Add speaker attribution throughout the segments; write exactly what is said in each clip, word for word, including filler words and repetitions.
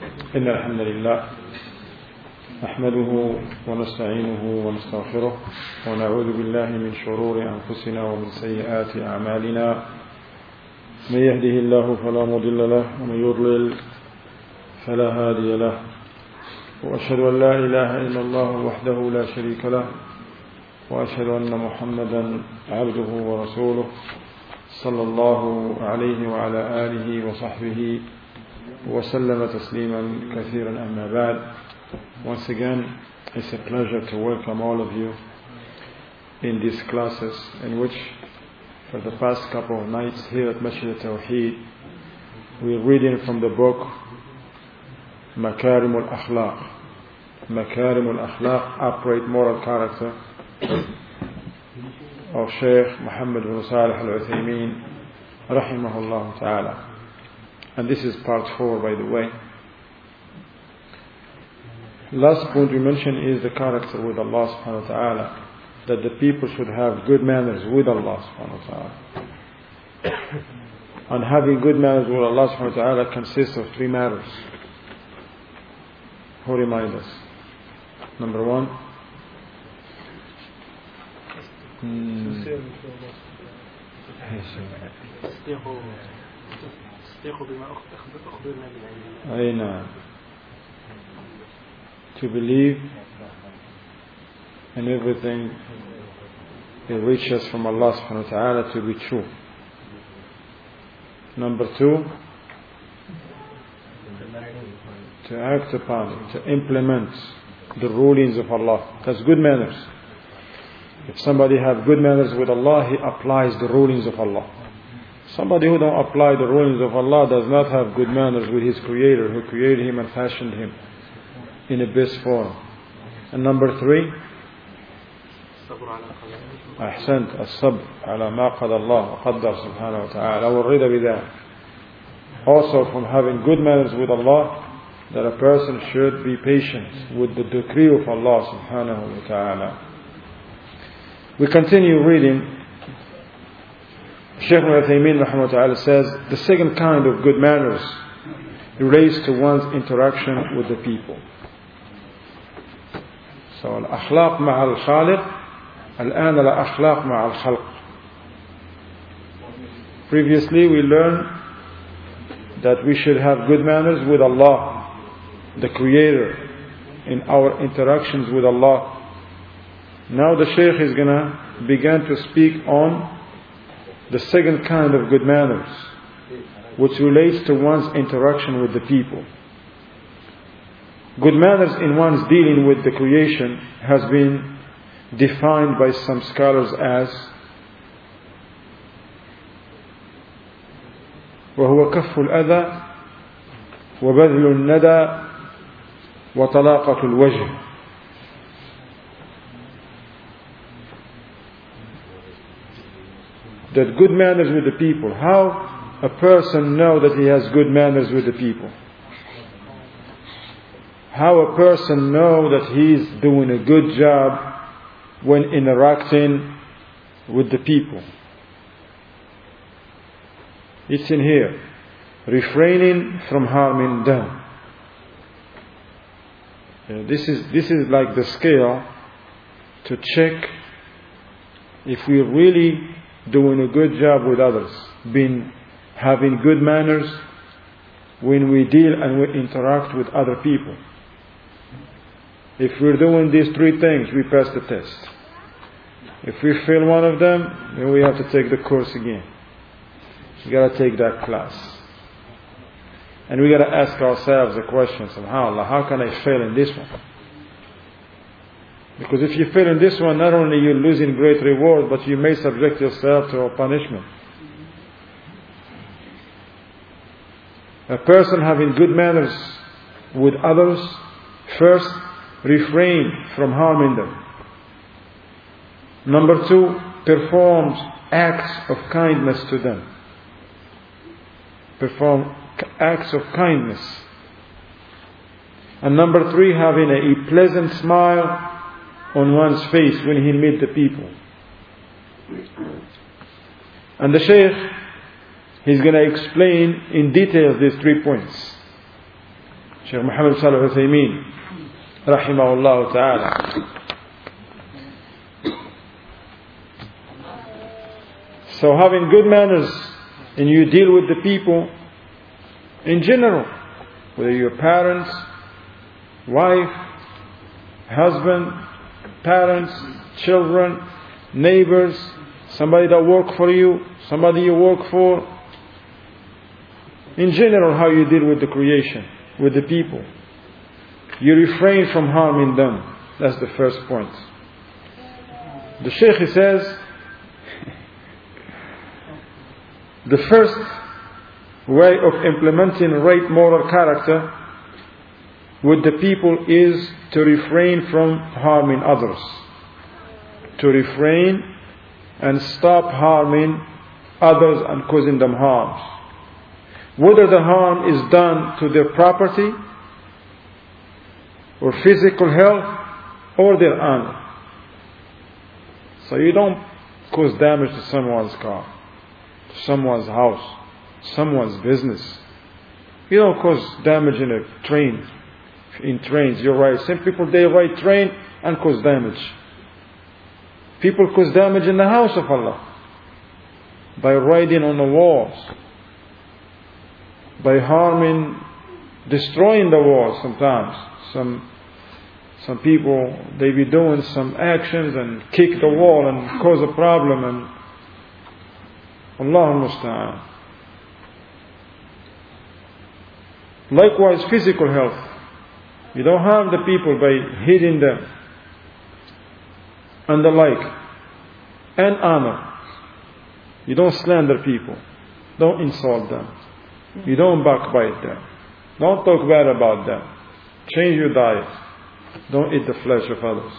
Speaker 1: إن الحمد لله نحمده ونستعينه ونستغفره ونعوذ بالله من شرور أنفسنا ومن سيئات أعمالنا من يهده الله فلا مضل له ومن يضلل فلا هادي له وأشهد أن لا إله إلا الله وحده لا شريك له وأشهد أن محمدا عبده ورسوله صلى الله عليه وعلى آله وصحبه وسلم تسليما كثيرا أما بعد. Once again, it's a pleasure to welcome all of you in these classes in which for the past couple of nights here at Masjid al-Tawheed we're reading from the book Makarim al-Akhlaq Makarim al-Akhlaq, upright moral character of Shaykh Muhammad bin Salih al-Uthaymeen rahimahullah ta'ala. And this is part four, by the way. Last point we mentioned is the character with Allah subhanahu wa ta'ala, that the people should have good manners with Allah subhanahu wa ta'ala. And having good manners with Allah subhanahu wa ta'ala consists of three matters. Who remind us? Number one, hmm. أين to believe in everything that reaches from Allah subhanahu wa ta'ala to be true. Number two, to act upon it, to implement the rulings of Allah. That's good manners. If somebody have good manners with Allah, he applies the rulings of Allah. Somebody who don't apply the rulings of Allah does not have good manners with his Creator, who created him and fashioned him in the best form. And number three, أحسنت الصبر على ما قضى الله وقدر سبحانه وتعالى والرضا بذلك. Also from having good manners with Allah, that a person should be patient with the decree of Allah subhanahu wa ta'ala. We continue reading. Shaykh al-Uthaymeen rahimahullah ta'ala says the second kind of good manners relates to one's interaction with the people. So al-akhlaq ma'a al-khaliq, al-an al-akhlaq ma'a al-khalq. Previously we learned that we should have good manners with Allah, the Creator, in our interactions with Allah. Now the Shaykh is going to begin to speak on the second kind of good manners, which relates to one's interaction with the people. Good manners in one's dealing with the creation has been defined by some scholars as وهو كف الأذى وبذل الندى وطلاقة الوجه. That good manners with the people. How a person know that he has good manners with the people? How a person know that he is doing a good job when interacting with the people? It's in here. Refraining from harming them. Uh, this is this is like the scale to check if we really doing a good job with others, being having good manners when we deal and we interact with other people. If we're doing these three things, we pass the test. If we fail one of them, then we have to take the course again. We got to take that class. And we got to ask ourselves the question, subhanAllah, how can I fail in this one? Because if you fail in this one, not only you're losing great reward, but you may subject yourself to a punishment. A person having good manners with others, first, refrain from harming them. Number two, performs acts of kindness to them. Perform acts of kindness. And number three, having a pleasant smile on one's face when he meets the people. And the Shaykh, he's going to explain in detail these three points. Shaykh Muhammad Salih Uthaymeen, rahimahullah ta'ala. So having good manners, and you deal with the people in general, whether your parents, wife, husband, parents, children, neighbors, somebody that work for you, somebody you work for. In general, how you deal with the creation, with the people. You refrain from harming them. That's the first point. The Shaykh, he says, the first way of implementing right moral character with the people is to refrain from harming others. To refrain and stop harming others and causing them harm. Whether the harm is done to their property or physical health or their honor. So you don't cause damage to someone's car, to someone's house, someone's business. You don't cause damage in a train. In trains, you're right. Some people, they ride train and cause damage. People cause damage in the house of Allah by riding on the walls, by harming, destroying the walls sometimes. Some some people, they be doing some actions and kick the wall and cause a problem, and Allah musta'an. Likewise, physical health. You don't harm the people by hitting them and the like. And honor. You don't slander people. Don't insult them. You don't backbite them. Don't talk bad about them. Change your diet. Don't eat the flesh of others.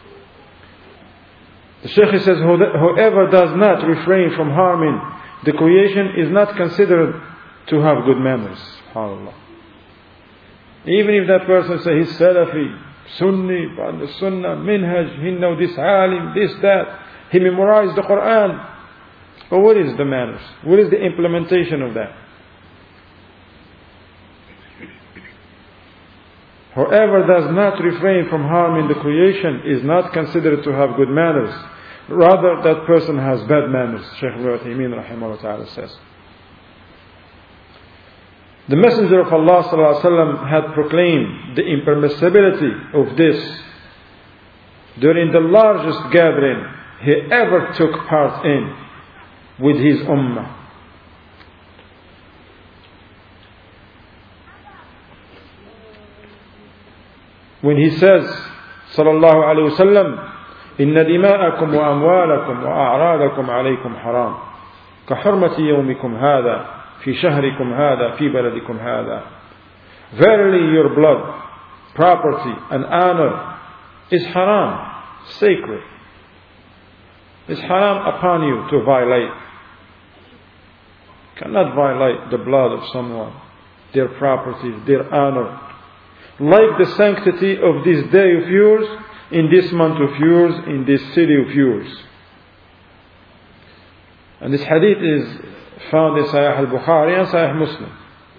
Speaker 1: The Shaykh says, whoever does not refrain from harming the creation is not considered to have good manners. SubhanAllah. Even if that person says he's Salafi, Sunni, but the Sunnah, Minhaj, he know this alim, this, that, he memorized the Quran. But what is the manners? What is the implementation of that? Whoever does not refrain from harming the creation is not considered to have good manners. Rather, that person has bad manners. Shaykh Uthaymeen rahimahullah ta'ala says. The Messenger of Allah sallallahu alaihi wasallam had proclaimed the impermissibility of this during the largest gathering he ever took part in with his ummah. When he says, sallallahu alaihi wasallam, إن دماءكم وأموالكم وأعراضكم عليكم حرام كحرمة يومكم هذا في شهركم هذا في بلدكم هذا. Verily your blood, property and honor is haram, sacred. It's haram upon you to violate. You cannot violate the blood of someone, their property, their honor. Like the sanctity of this day of yours, in this month of yours, in this city of yours. And this hadith is found in Sahih al-Bukhari and Sahih Muslim.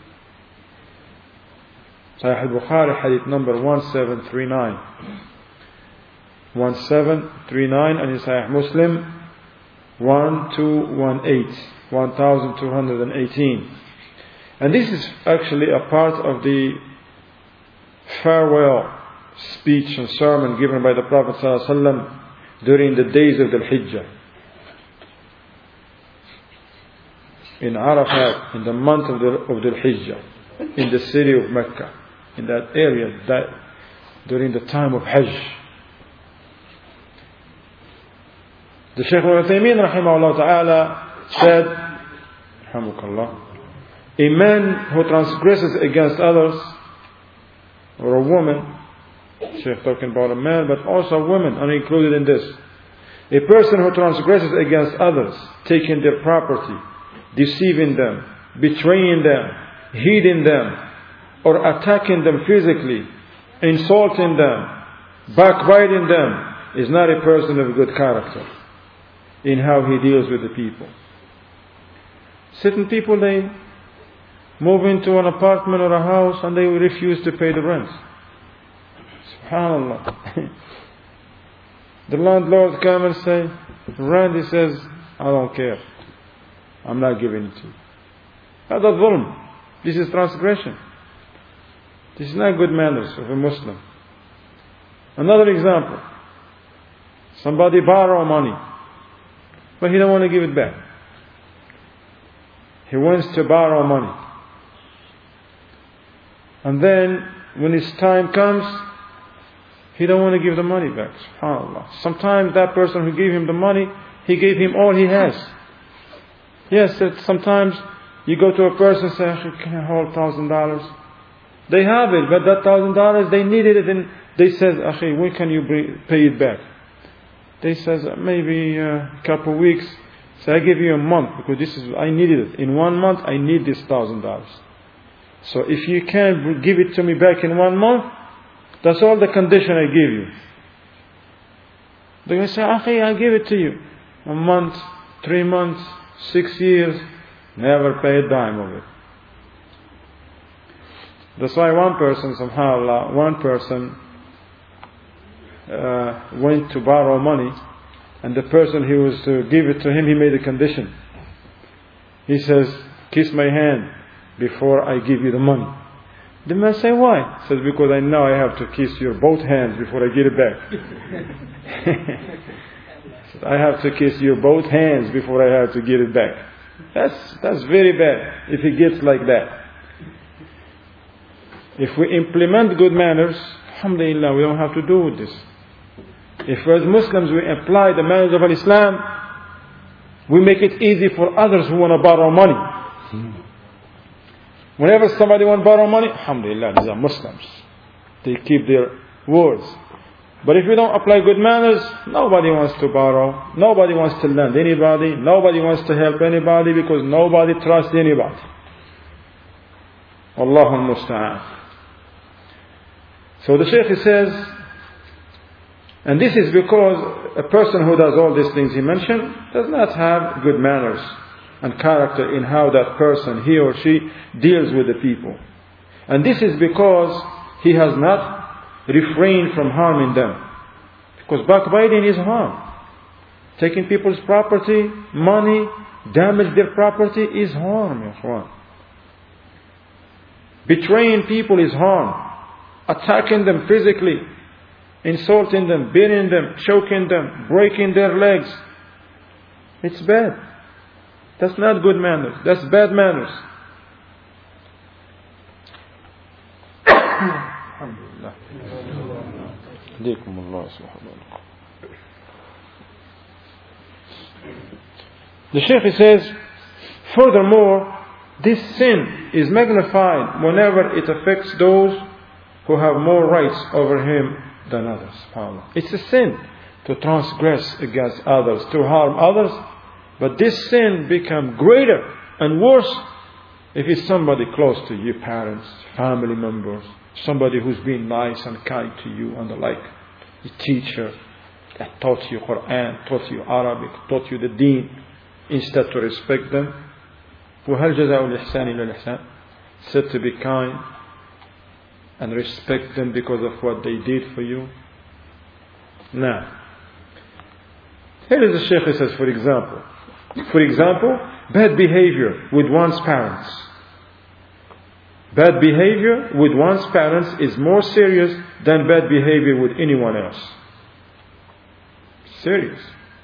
Speaker 1: Sahih al-Bukhari, hadith number one seven three nine. one seven three nine, and in Sahih Muslim, one two one eight. one thousand two hundred eighteen. And this is actually a part of the farewell speech and sermon given by the Prophet ﷺ during the days of the Hijjah. In Arafat, in the month of the, of the Hijjah, in the city of Mecca, in that area, that during the time of Hajj. The Shaykh Uthaymeen rahimahullah ta'ala said, Alhamdulillah, a man who transgresses against others, or a woman, Shaykh talking about a man, but also a woman are included in this. A person who transgresses against others, taking their property, deceiving them, betraying them, hitting them, or attacking them physically, insulting them, backbiting them, is not a person of good character in how he deals with the people. Certain people, they move into an apartment or a house and they refuse to pay the rent. SubhanAllah. The landlord comes and say, rent, he says, I don't care. I'm not giving it to you. That's dhulm. This is transgression. This is not good manners of a Muslim. Another example. Somebody borrow money, but he don't want to give it back. He wants to borrow money. And then, when his time comes, he don't want to give the money back. SubhanAllah. Sometimes that person who gave him the money, he gave him all he has. Yes, sometimes you go to a person and say, can I hold thousand dollars? They have it, but that thousand dollars, they needed it, and they said, Akhi, when can you bring, pay it back? They says, maybe a couple of weeks. So I give you a month, because this is, I needed it. In one month, I need this thousand dollars. So if you can't give it to me back in one month, that's all the condition I give you. They're going to say, Akhi, I give it to you. A month, three months, six years, never pay a dime of it. That's why one person, subhanAllah, one person uh, went to borrow money, and the person who was to give it to him, he made a condition. He says, kiss my hand before I give you the money. The man say, why? He says, because I know I have to kiss your both hands before I get it back. I have to kiss your both hands before I have to get it back. That's, that's very bad if it gets like that. If we implement good manners, alhamdulillah, we don't have to do this. If as Muslims we apply the manners of Islam, we make it easy for others who want to borrow money. Whenever somebody wants to borrow money, alhamdulillah, these are Muslims. They keep their words. But if we don't apply good manners, nobody wants to borrow, nobody wants to lend anybody, nobody wants to help anybody, because nobody trusts anybody. Allahu musta'an. So the Shaykh says, and this is because a person who does all these things he mentioned does not have good manners and character in how that person, he or she, deals with the people. And this is because he has not refrained from harming them. Because backbiting is harm. Taking people's property, money, damage their property is harm, ya ikhwan. Betraying people is harm. Attacking them physically, insulting them, beating them, choking them, breaking their legs. It's bad. That's not good manners. That's bad manners. Alhamdulillah. The Shaykh says, furthermore, this sin is magnified whenever it affects those who have more rights over him than others. It's a sin to transgress against others, to harm others, but this sin becomes greater and worse if it's somebody close to you, parents, family members, somebody who's been nice and kind to you and the like, a teacher that taught you Quran, taught you Arabic, taught you the deen, instead to respect them. وَهَلْ جَزَاءُ الْإِحْسَانِ إِلَّا الْإِحْسَانِ, said to be kind and respect them because of what they did for you. Now, here is the Shaykh says, for example, for example, bad behavior with one's parents. Bad behavior with one's parents is more serious than bad behavior with anyone else. Serious.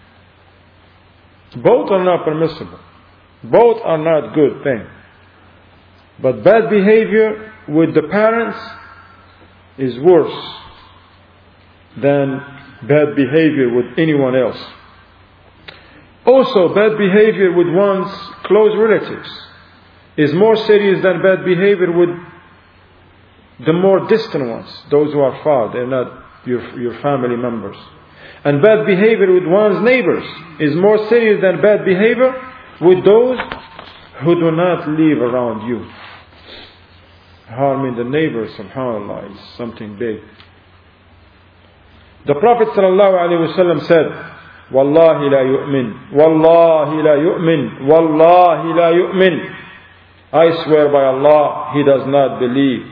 Speaker 1: Both are not permissible. Both are not good things. But bad behavior with the parents is worse than bad behavior with anyone else. Also, bad behavior with one's close relatives is more serious than bad behavior with the more distant ones, those who are far, they're not your, your family members. And bad behavior with one's neighbors is more serious than bad behavior with those who do not live around you. Harming the neighbors, subhanAllah, is something big. The Prophet sallallahu alaihi wasallam said, Wallahi la yu'min, Wallahi la yu'min, Wallahi la yu'min. I swear by Allah, he does not believe.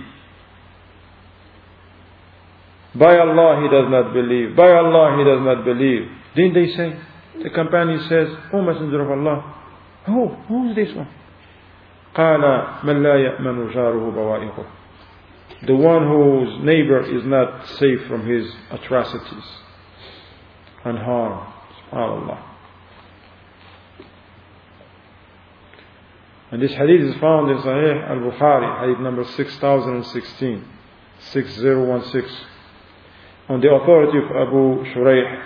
Speaker 1: By Allah, he does not believe. By Allah, he does not believe. Didn't they say? The companion says, O Messenger of Allah, who? Who is this one? قال من لا يأمن جاره بوائقه. The one whose neighbor is not safe from his atrocities and harm. SubhanAllah. And this hadith is found in Sahih al-Bukhari, hadith number six thousand sixteen, six thousand sixteen, on the authority of Abu Shuraih.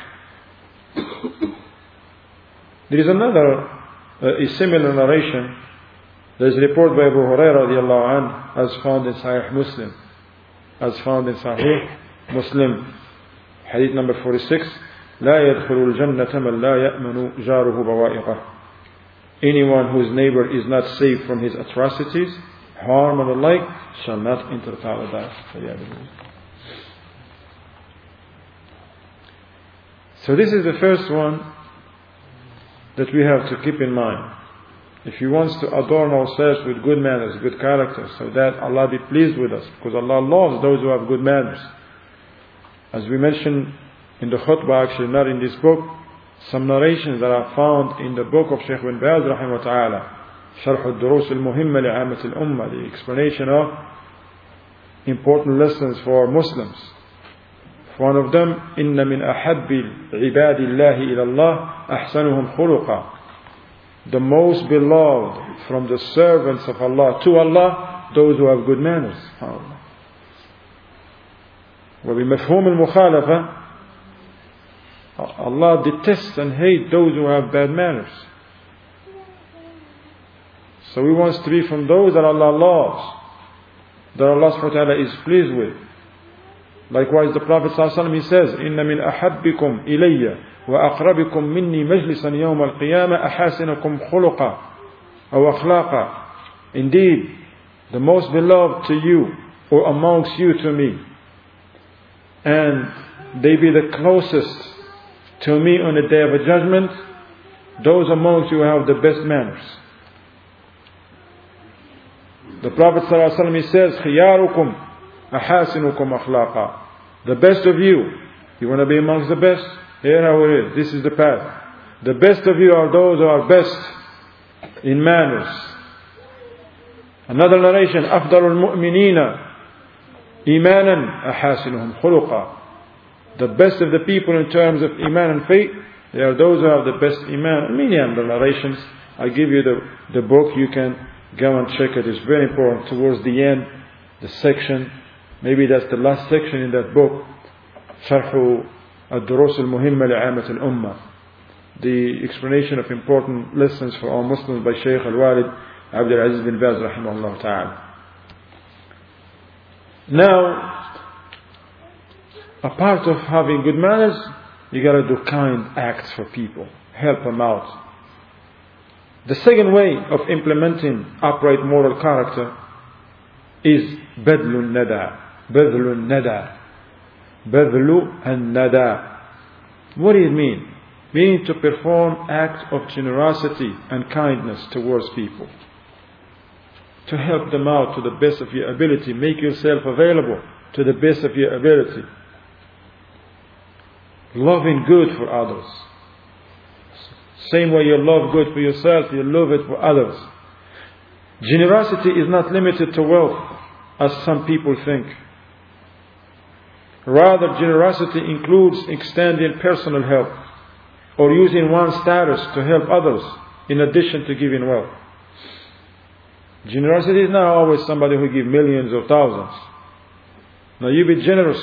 Speaker 1: There is another, uh, a similar narration that is reported by Abu Hurairah radiallahu anhu, as found in Sahih Muslim. As found in Sahih Muslim, hadith number forty-six, لا يدخل الجنة من لا يأمن جاره بوائقه. Anyone whose neighbor is not safe from his atrocities, harm and the like, shall not enter paradise. So this is the first one that we have to keep in mind. If He wants to adorn ourselves with good manners, good character, so that Allah be pleased with us, because Allah loves those who have good manners. As we mentioned in the khutbah, actually not in this book, some narrations that are found in the book of Shaykh bin Baz rahimahullah ta'ala, Sharh al-Durus al-Muhimma li'amat al-Ummah, the explanation of important lessons for Muslims. One of them, إِنَّ مِنْ أَحَبِّ عِبَادِ اللَّهِ إِلَى اللَّهِ أَحْسَنُهُمْ خُلُقًا. The most beloved from the servants of Allah to Allah, those who have good manners. وبمفهوم المخالفة, Allah detests and hates those who have bad manners. So we want to be from those that Allah loves, that Allah subhanahu wa ta'ala is pleased with. Likewise, the Prophet ﷺ, he says, إِنَّ مِنْ أَحَبِّكُمْ إِلَيَّ وَأَقْرَبِكُمْ مِنِّي مَجْلِسًا يَوْمَ الْقِيَامَةِ أَحَاسِنَكُمْ خُلُقًا أَوْ أَخْلَاقًا. Indeed, the most beloved to you, or amongst you to me, and they be the closest to me on the day of a judgment, those amongst you who have the best manners. The Prophet ﷺ, he says, خِيَارُكُمْ أَحَاسِنُكُمْ أَخْلَاقًا. The best of you, you want to be amongst the best? Here how it is. This is the path. The best of you are those who are best in manners. Another narration, أَفْضَلُ الْمُؤْمِنِينَ إِيمَانًا أَحَاسِنُهُمْ خُلُقًا. The best of the people in terms of iman and faith, they are those who have the best iman. Many other narrations. I give you the, the book, you can go and check it. It's very important. Towards the end, the section, maybe that's the last section in that book, Sharh al-Durus al-Muhimma li'amat al-Ummah, the explanation of important lessons for all Muslims by Shaykh al-Walid Abdul Aziz bin Baz rahimahullah ta'ala. Now, a part of having good manners, you got to do kind acts for people, help them out. The second way of implementing upright moral character is badlun nada. Badlun nada. Badlu and nada. What does it mean? Meaning to perform acts of generosity and kindness towards people. To help them out to the best of your ability. Make yourself available to the best of your ability. Loving good for others. Same way you love good for yourself, you love it for others. Generosity is not limited to wealth, as some people think. Rather, generosity includes extending personal help or using one's status to help others in addition to giving wealth. Generosity is not always somebody who gives millions or thousands. Now you be generous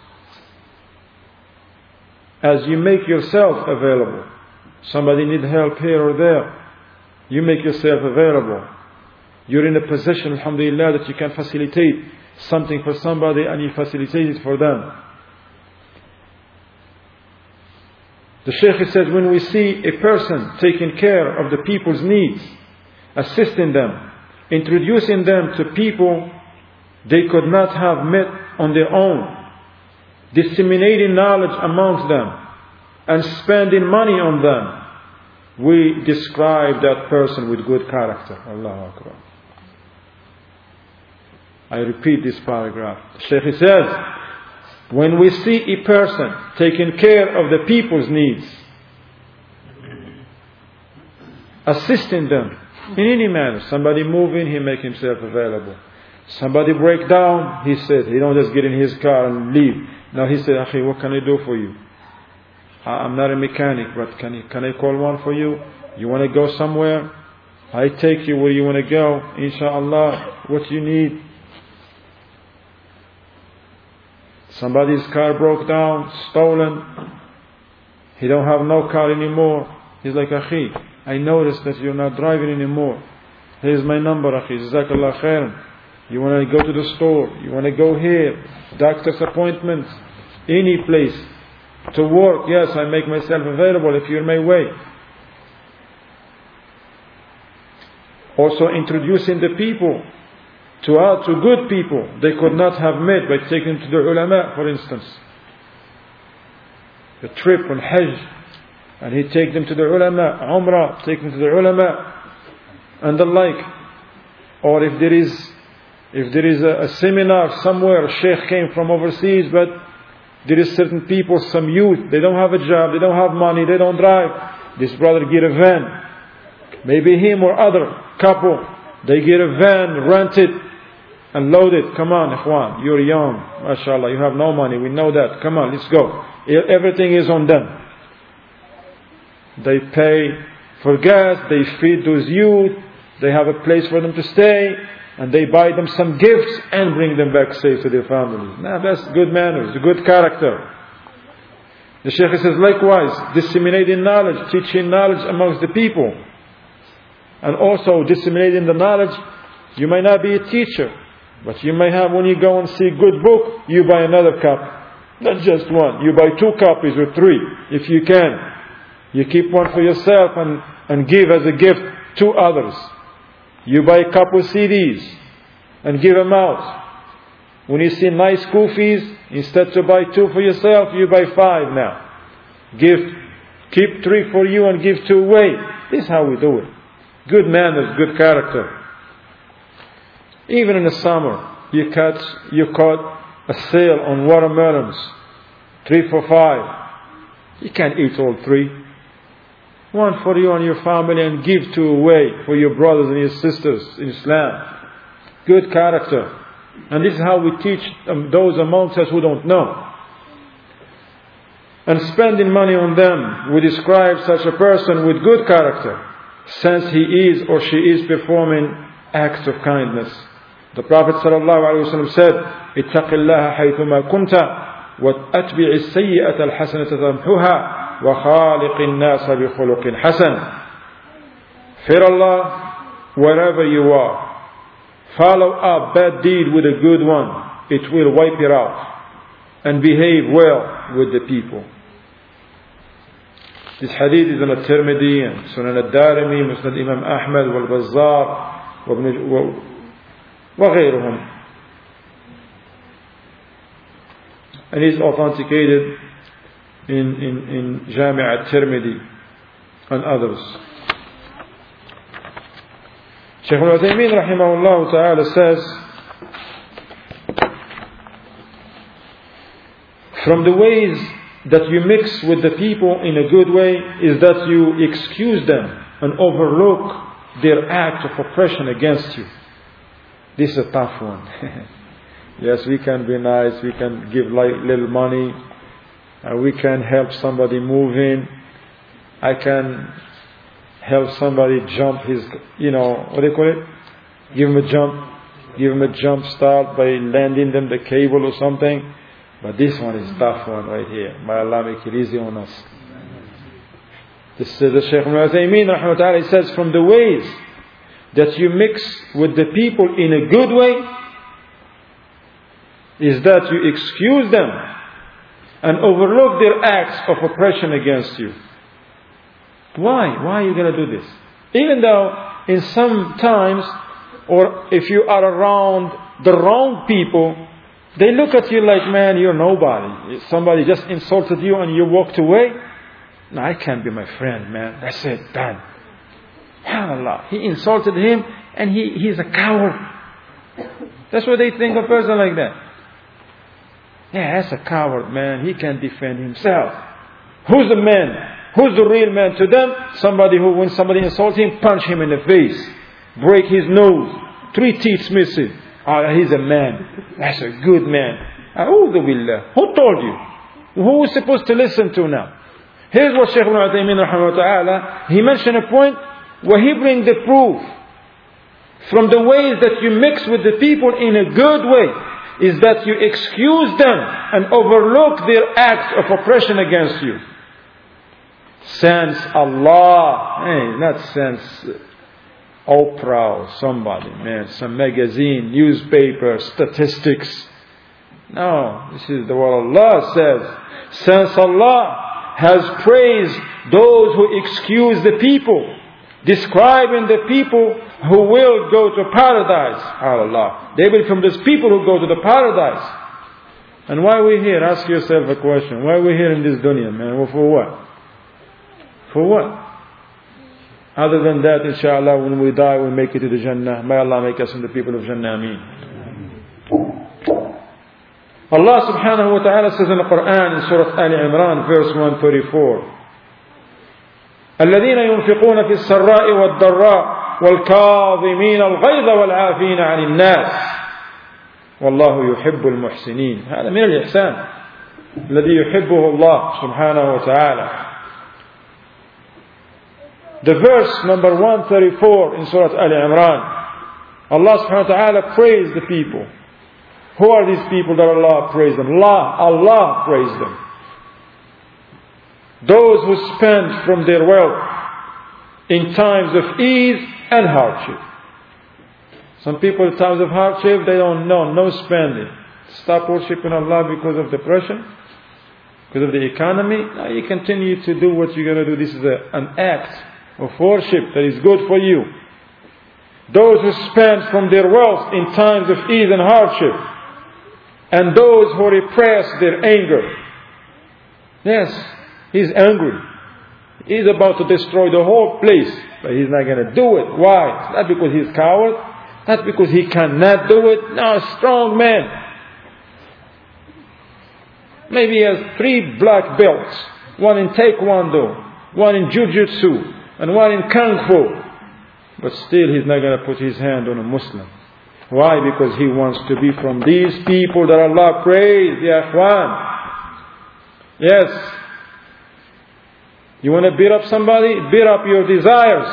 Speaker 1: as you make yourself available. Somebody needs help here or there, you make yourself available. You're in a position, alhamdulillah, that you can facilitate something for somebody and you facilitate it for them. The Shaykh says, when we see a person taking care of the people's needs, assisting them, introducing them to people they could not have met on their own, disseminating knowledge amongst them, and spending money on them, we describe that person with good character. Allahu Akbar. I repeat this paragraph. The Shaykh says, when we see a person taking care of the people's needs, assisting them in any manner, somebody moving, he make himself available. Somebody break down, he said, he don't just get in his car and leave. Now he said, Akhi, what can I do for you? I'm not a mechanic, but can I, can I call one for you? You want to go somewhere? I take you where you want to go. Inshallah, what you need. Somebody's car broke down, stolen. He don't have no car anymore. He's like, Akhi, I noticed that you're not driving anymore. Here's my number, Akhi. Jazakallah khairan. You want to go to the store. You want to go here. Doctor's appointments. Any place. To work. Yes, I make myself available if you're in my way. Also introducing the people to uh, to good people they could not have met by taking to the ulama, for instance. The trip on Hajj, and he take them to the ulama, Umrah, take them to the ulama, and the like. Or if there is if there is a, a seminar somewhere, a sheikh came from overseas, but there is certain people, some youth, they don't have a job, they don't have money, they don't drive. This brother get a van. Maybe him or other couple, they get a van, rent it, and load it. Come on, ikhwan, you're young, mashallah, you have no money, we know that. Come on, let's go. Everything is on them. They pay for gas, they feed those youth, they have a place for them to stay, and they buy them some gifts and bring them back safe to their families. Now that's good manners, good character. The Shaykh says likewise, disseminating knowledge, teaching knowledge amongst the people. And also disseminating the knowledge, you may not be a teacher, but you may have, when you go and see a good book, you buy another copy. Not just one. You buy two copies or three, if you can. You keep one for yourself and, and give as a gift to others. You buy a couple C Ds and give them out. When you see nice kufis, instead to buy two for yourself, you buy five now. Give, keep three for you and give two away. This is how we do it. Good manners, good character. Even in the summer, you catch, you caught a sale on watermelons, three for five. You can't eat all three. One for you and your family, and give two away for your brothers and your sisters in Islam. Good character. And this is how we teach those amongst us who don't know. And spending money on them, we describe such a person with good character, since he is or she is performing acts of kindness. The Prophet ﷺ said, اتق الله حيثما كنت واتبع السيئة الحسنة تمحها وخالق الناس بخلق حسن. Fear Allah wherever you are. Follow up bad deed with a good one. It will wipe it out. And behave well with the people. This hadith is in At-Tirmidhi and Sunan Ad-Darimi, Musnad Imam Ahmad, Wal-Bazzar, وغيرهم. And is authenticated in, in, in Jami' At-Tirmidhi and others. Shaykh Al-Uthaymeen rahimahullah ta'ala says, from the ways that you mix with the people in a good way is that you excuse them and overlook their act of oppression against you. This is a tough one. Yes, we can be nice, we can give like little money, and we can help somebody move in. I can help somebody jump his, you know, what do you call it? Give him a jump, give him a jump start by landing them the cable or something. But this one is a tough one right here. May Allah make it easy on us. This is the Shaykh Al-Uthaymeen rahimahullah. He says, from the ways that you mix with the people in a good way is that you excuse them and overlook their acts of oppression against you. Why? Why are you going to do this? Even though in some times, or if you are around the wrong people, they look at you like, man, you're nobody. Somebody just insulted you and you walked away. No, I can't be my friend, man. That's it, done. SubhanAllah. He insulted him and he, he's a coward. That's what they think of a person like that. Yeah, that's a coward, man. He can't defend himself. Who's the man? Who's the real man to them? Somebody who, when somebody insults him, punch him in the face, break his nose, three teeth missing. Ah, he's a man. That's a good man. A'udhu billah. Who told you? Who is supposed to listen to now? Here's what Shaykh Ibn Uthaymeen rahimahullah ta'ala, he mentioned a point where he brings the proof from the ways that you mix with the people in a good way is that you excuse them and overlook their acts of oppression against you. Sense Allah, hey, not sense Oprah or somebody, man, some magazine, newspaper, statistics. No, this is the what Allah says. Since Allah has praised those who excuse the people, describing the people who will go to paradise. Allah, they will become those people who go to the paradise. And why are we here? Ask yourself a question. Why are we here in this dunya, man? Well, for what? For what? Other than that, inshallah, when we die, we'll make it to the Jannah. May Allah make us from the people of Jannah. Ameen. Allah subhanahu wa ta'ala says in the Quran, in Surah Ali Imran, verse one thirty-four, الذين ينفقون في السراء والضراء والكاظمين الغيظ والعافين عن الناس والله يحب المحسنين. هذا من الإحسان الذي يحبه الله سبحانه وتعالى. The verse number one thirty-four in Surah Ali Imran, Allah subhanahu wa ta'ala praised the people. Who are these people that Allah praised them? Allah, Allah praised them. Those who spend from their wealth in times of ease and hardship. Some people in times of hardship, they don't know, no spending. Stop worshipping Allah because of depression, because of the economy. Now you continue to do what you're going to do. This is a, an act of worship that is good for you. Those who spend from their wealth in times of ease and hardship, and those who repress their anger. Yes, he's angry. He's about to destroy the whole place, but he's not going to do it. Why? Not because he's a coward, not because he cannot do it. No, a strong man. Maybe he has three black belts, one in Taekwondo, one in Jiu-Jitsu, and one in Kung Fu. But still he's not going to put his hand on a Muslim. Why? Because he wants to be from these people that Allah praised, ya ikhwan. Yes. You want to beat up somebody? Beat up your desires.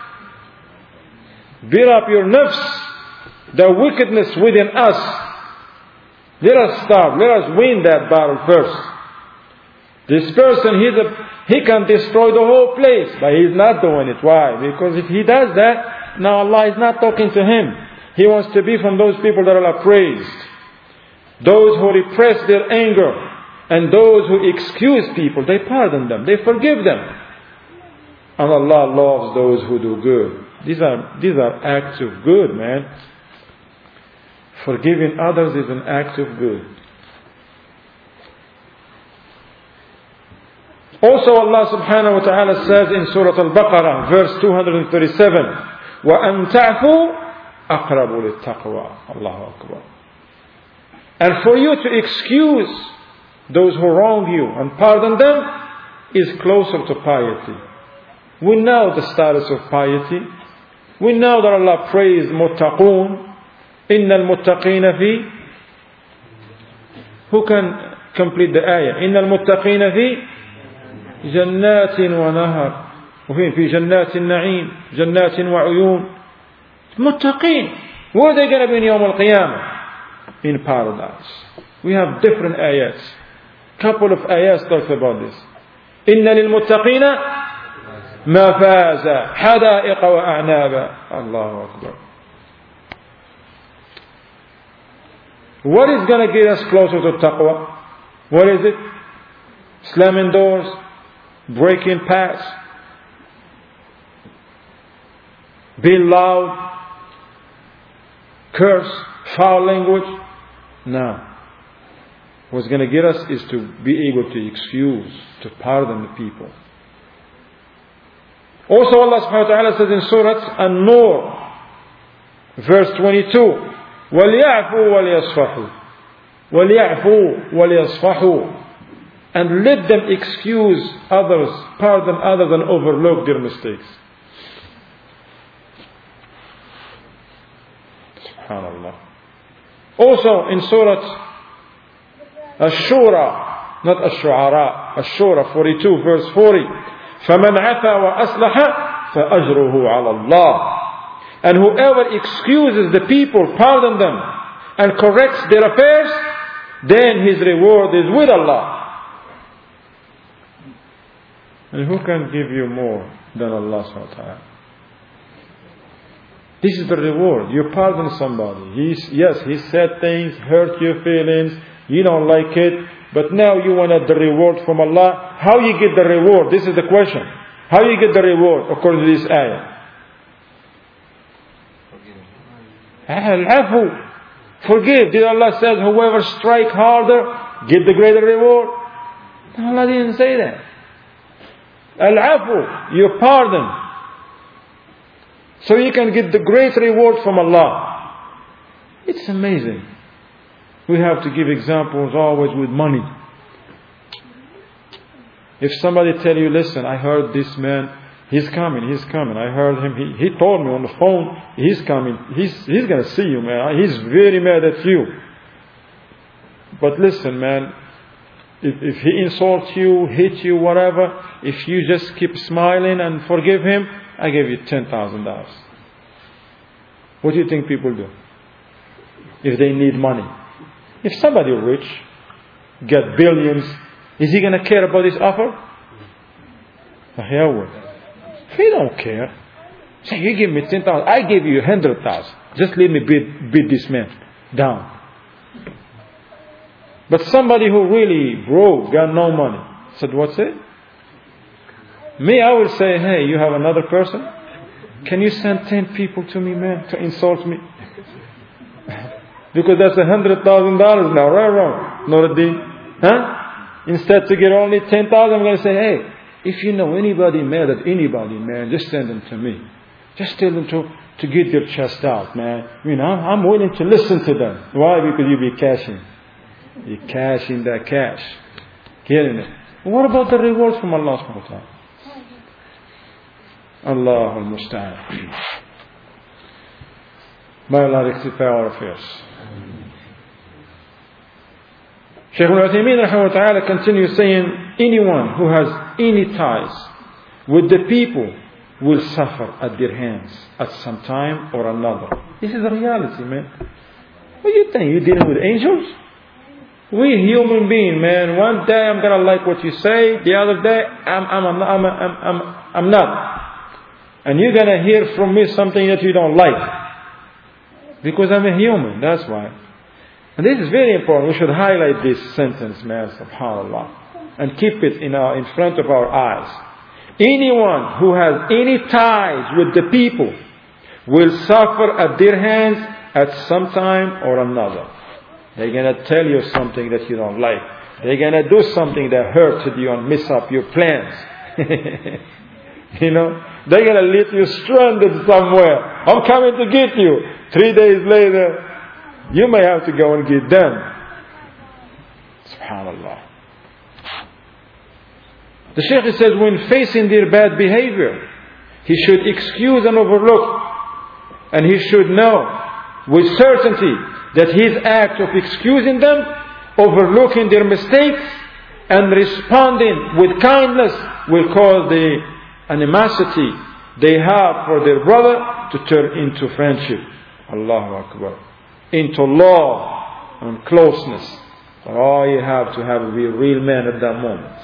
Speaker 1: Beat up your nafs, the wickedness within us. Let us start. Let us win that battle first. This person, he's a, he can destroy the whole place, but he's not doing it. Why? Because if he does that, now Allah is not talking to him. He wants to be from those people that Allah praised. Those who repress their anger and those who excuse people, they pardon them, they forgive them. And Allah loves those who do good. These are, these are acts of good, man. Forgiving others is an act of good. Also Allah subhanahu wa ta'ala says in Surah Al-Baqarah, verse two thirty-seven, وَأَن تَعْفُوا أَقْرَبُ لِلتَّقْوَى. Allahu Akbar. And for you to excuse those who wrong you and pardon them is closer to piety. We know the status of piety. We know that Allah praised muttaqun. إِنَّ الْمُتَّقِينَ فِي. Who can complete the ayah? إِنَّ الْمُتَّقِينَ فِي جنات ونهر وفي في جنات النعيم جنات وعيون. متقين. Where are they going to be in يوم القيامة? In paradise. We have different ayats. Couple of ayats talk about this. إن للمتقين مفازا حدائق وأعنابا. الله أكبر. What is going to get us closer to taqwa? What is it? Slamming doors, breaking paths, being loud, curse, foul language. No. What's going to get us is to be able to excuse, to pardon the people. Also Allah subhanahu wa ta'ala says in Surah An-Nur, verse twenty-two, وَلْيَعْفُوا وَلْيَصْفَحُوا وَلْيَعْفُوا وَلْيَصْفَحُوا. And let them excuse others, pardon others, and overlook their mistakes. SubhanAllah. Also in Surah Ash-Shura, not Ash-Shu'ara, Ash-Shura forty-two, verse forty. فَمَنْ عَفَى وَأَصْلَحَ فَأَجْرُهُ عَلَى اللَّهِ. And whoever excuses the people, pardon them, and corrects their affairs, then his reward is with Allah. And who can give you more than Allah subhanahu wa ta'ala? This is the reward. You pardon somebody. He's, yes, he said things, hurt your feelings, you don't like it, but now you want the reward from Allah. How you get the reward? This is the question. How you get the reward according to this ayah? Al-afu. Forgive. Did Allah say whoever strike harder, get the greater reward? No, Allah didn't say that. Al-afu. You pardon. So you can get the great reward from Allah. It's amazing. We have to give examples always with money. If somebody tell you, listen, I heard this man, he's coming, he's coming. I heard him, he, he told me on the phone, he's coming. He's, he's going to see you, man. He's very mad at you. But listen, man, if, if he insults you, hits you, whatever, if you just keep smiling and forgive him, I give you ten thousand dollars. What do you think people do? If they need money. If somebody rich, get billions, is he going to care about this offer? He don't care. Say, you give me ten thousand, I give you a hundred thousand. Just let me beat, beat this man down. But somebody who really broke, got no money, said, what's it? Me, I will say, hey, you have another person? Can you send ten people to me, man, to insult me? Because that's a hundred thousand dollars now, right or wrong? Nuruddin? Huh? Instead to get only ten thousand, I'm going to say, hey, if you know anybody mad at anybody, man, just send them to me. Just tell them to, to get their chest out, man. You know, I'm willing to listen to them. Why? Because you be cashing. You cash in that cash. Getting it. What about the rewards from Allah subhanahu wa ta'ala? Allah al-Musta'an. May Allah rectify our affairs. Shaykh al-Uthaymeen rahimahullah ta'ala continues saying, anyone who has any ties with the people will suffer at their hands at some time or another. This is the reality, man. What do you think? You're dealing with angels? We human beings, man. One day I'm gonna like what you say. The other day I'm I'm I'm I'm I'm, I'm, I'm not. And you're gonna hear from me something that you don't like. Because I'm a human, that's why. And this is very important. We should highlight this sentence, man, subhanAllah, and keep it in our in front of our eyes. Anyone who has any ties with the people will suffer at their hands at some time or another. They're going to tell you something that you don't like. They're going to do something that hurts you and mess up your plans. You know, they're going to leave you stranded somewhere. I'm coming to get you. Three days later, you may have to go and get them. SubhanAllah. The Shaykh says, when facing their bad behavior, he should excuse and overlook. And he should know with certainty that his act of excusing them, overlooking their mistakes, and responding with kindness will cause the animosity they have for their brother to turn into friendship. Allahu Akbar. Into love and closeness. But all you have to have to be a real man at that moment.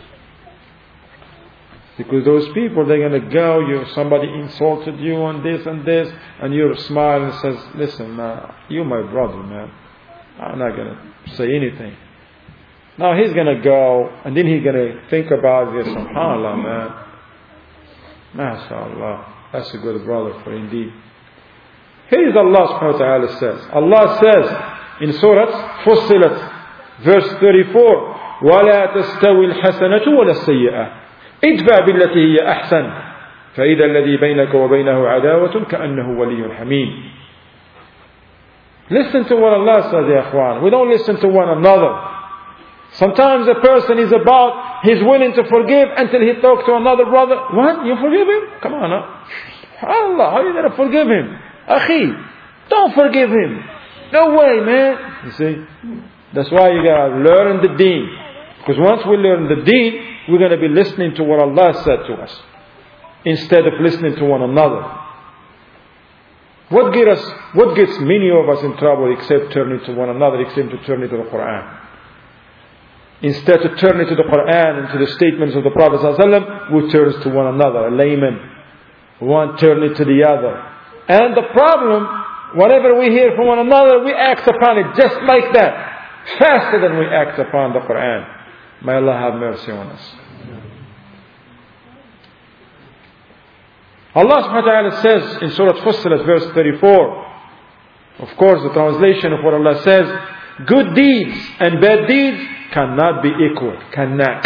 Speaker 1: Because those people, they're going to go, you, somebody insulted you on this and this, and you smile and says, listen, man, you're my brother, man. I'm not going to say anything. Now he's going to go, and then he's going to think about this, subhanAllah, man. MashaAllah, that's a good brother for indeed. Here is Allah subhanahu wa ta'ala says. Allah says in Surah Fussilat, verse thirty-four, وَلَا تَسْتَوِي الْحَسَنَةُ وَلَا السَّيِّئَةُ ادفع بالتي هي أحسن فإذا الذي بينك وبينه عداوة كأنه ولي حميم. Listen to what Allah says, ya ikhwan. We don't listen to one another. Sometimes a person is about, he's willing to forgive until he talks to another brother. What? You forgive him? Come on, huh? Allah, how are you going to forgive him? Akhi, don't forgive him. No way, man. You see? That's why you got to learn the deen. Because once we learn the deen, we're going to be listening to what Allah said to us, instead of listening to one another. What gets us, what gets many of us in trouble except turning to one another, except to turning to the Quran? Instead of turning to the Quran and to the statements of the Prophet ﷺ, we turn to one another, a layman. One turning to the other. And the problem, whatever we hear from one another, we act upon it just like that. Faster than we act upon the Quran. May Allah have mercy on us. Allah subhanahu wa ta'ala says in Surah Fussilat verse thirty-four, of course the translation of what Allah says, good deeds and bad deeds cannot be equal. Cannot.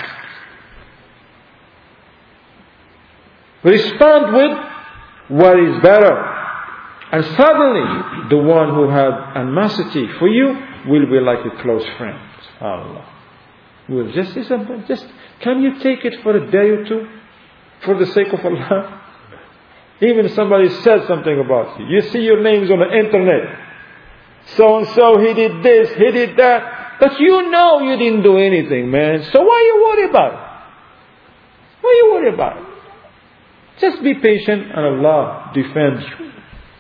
Speaker 1: Respond with what is better. And suddenly, the one who had animosity for you will be like a close friend. Allah. Will just say something. Just, can you take it for a day or two? For the sake of Allah? Even somebody says something about you. You see your names on the internet. So and so, he did this, he did that. But you know you didn't do anything, man. So why you worry about it? Why you worry about it? Just be patient and Allah defends you.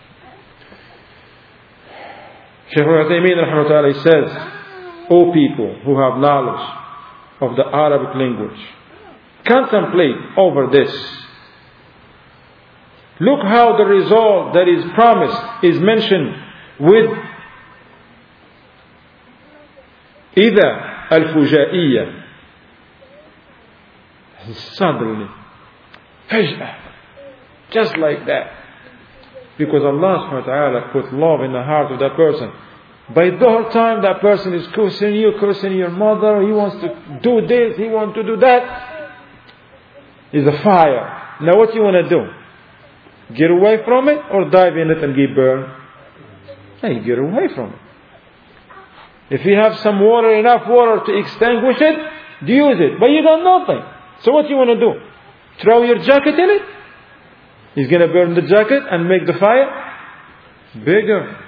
Speaker 1: Shaykh Al-Uthaymeen rahimahullah says, O people who have knowledge of the Arabic language, contemplate over this. Look how the result that is promised is mentioned with إذا الفجائية. Suddenly, فجأة, just like that. Because Allah subhanahu wa ta'ala put love in the heart of that person. By the whole time that person is cursing you, cursing your mother, he wants to do this, he wants to do that. It's a fire. Now what you want to do? Get away from it or dive in it and get burned? Hey, get away from it. If you have some water, enough water to extinguish it, use it. But you got nothing. So what you want to do? Throw your jacket in it? He's going to burn the jacket and make the fire bigger.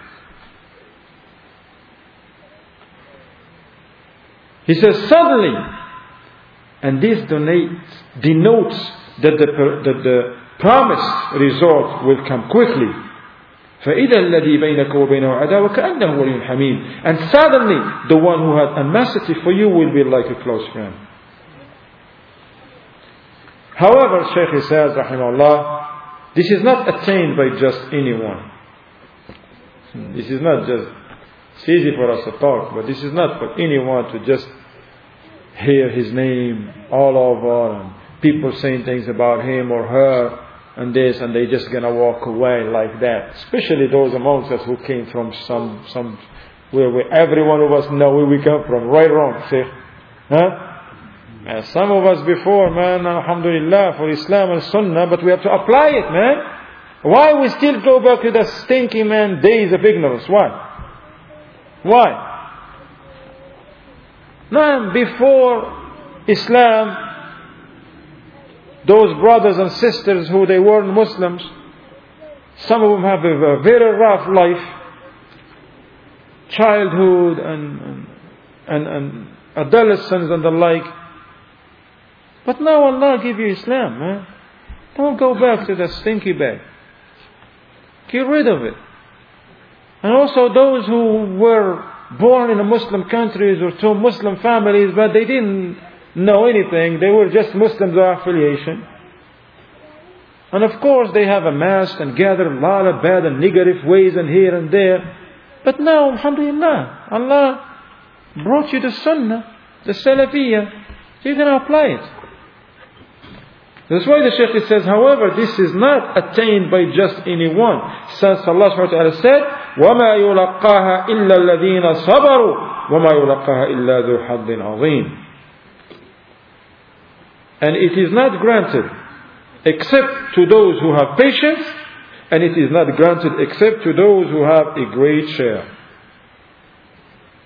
Speaker 1: He says suddenly, and this denotes, denotes that the, that the promised result will come quickly. فَإِذَا الَّذِي بَيْنَكَ وَبَيْنَهُ عَدَاوَةٌ كَأَنَّهُ وَلِيٌّ حَمِيمٌ. And suddenly, the one who had animosity for you will be like a close friend. However, Shaykh says, rahimahullah, this is not attained by just anyone. This is not just, it's easy for us to talk, but this is not for anyone to just hear his name all over and people saying things about him or her and this, and they just gonna walk away like that. Especially those amongst us who came from some some where we, every one of us know where we come from. Right, wrong, Sheikh? Huh? And some of us before, man, alhamdulillah, for Islam and Sunnah, but we have to apply it, man. Why we still go back to the stinky, man, days of ignorance? Why? Why? Man, before Islam, those brothers and sisters who they weren't Muslims, some of them have a, a very rough life, childhood and, and, and, and adolescence and the like. But now Allah give you Islam, man. Don't go back to that stinky bag. Get rid of it. And also those who were born in a Muslim countries or to Muslim families, but they didn't know anything. They were just Muslims by affiliation. And of course they have amassed and gathered a lot of bad and negative ways and here and there. But now, alhamdulillah, Allah brought you the Sunnah, the Salafiyah. So you're going to apply it. That's why the Shaykh says, however, this is not attained by just anyone. Since Allah subhanahu wa ta'ala said, وَمَا يُلَقَّاهَا إِلَّا الَّذِينَ صَبَرُوا وَمَا يُلَقَّاهَا إِلَّا ذُو حَظٍّ عَظِيمٍ. And it is not granted except to those who have patience, and it is not granted except to those who have a great share.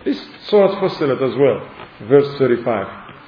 Speaker 1: This Surah Fussilat as well, verse thirty-five.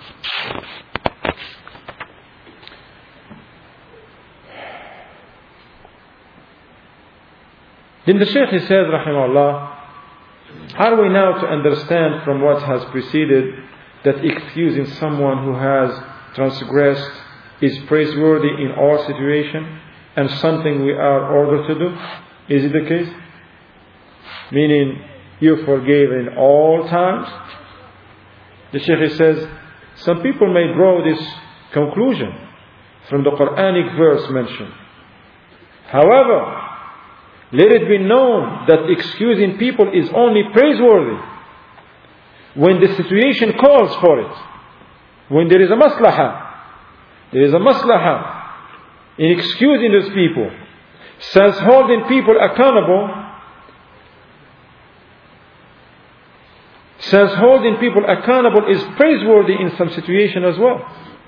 Speaker 1: Then the Shaykh, he says, rahimahullah, how are we now to understand from what has preceded that excusing someone who has transgressed is praiseworthy in all situations and something we are ordered to do? Is it the case? Meaning, you forgave in all times? The Shaykh says, some people may draw this conclusion from the Quranic verse mentioned. However, let it be known that excusing people is only praiseworthy when the situation calls for it. When there is a maslahah. There is a maslahah in excusing those people. Since holding people accountable, since holding people accountable is praiseworthy in some situation as well.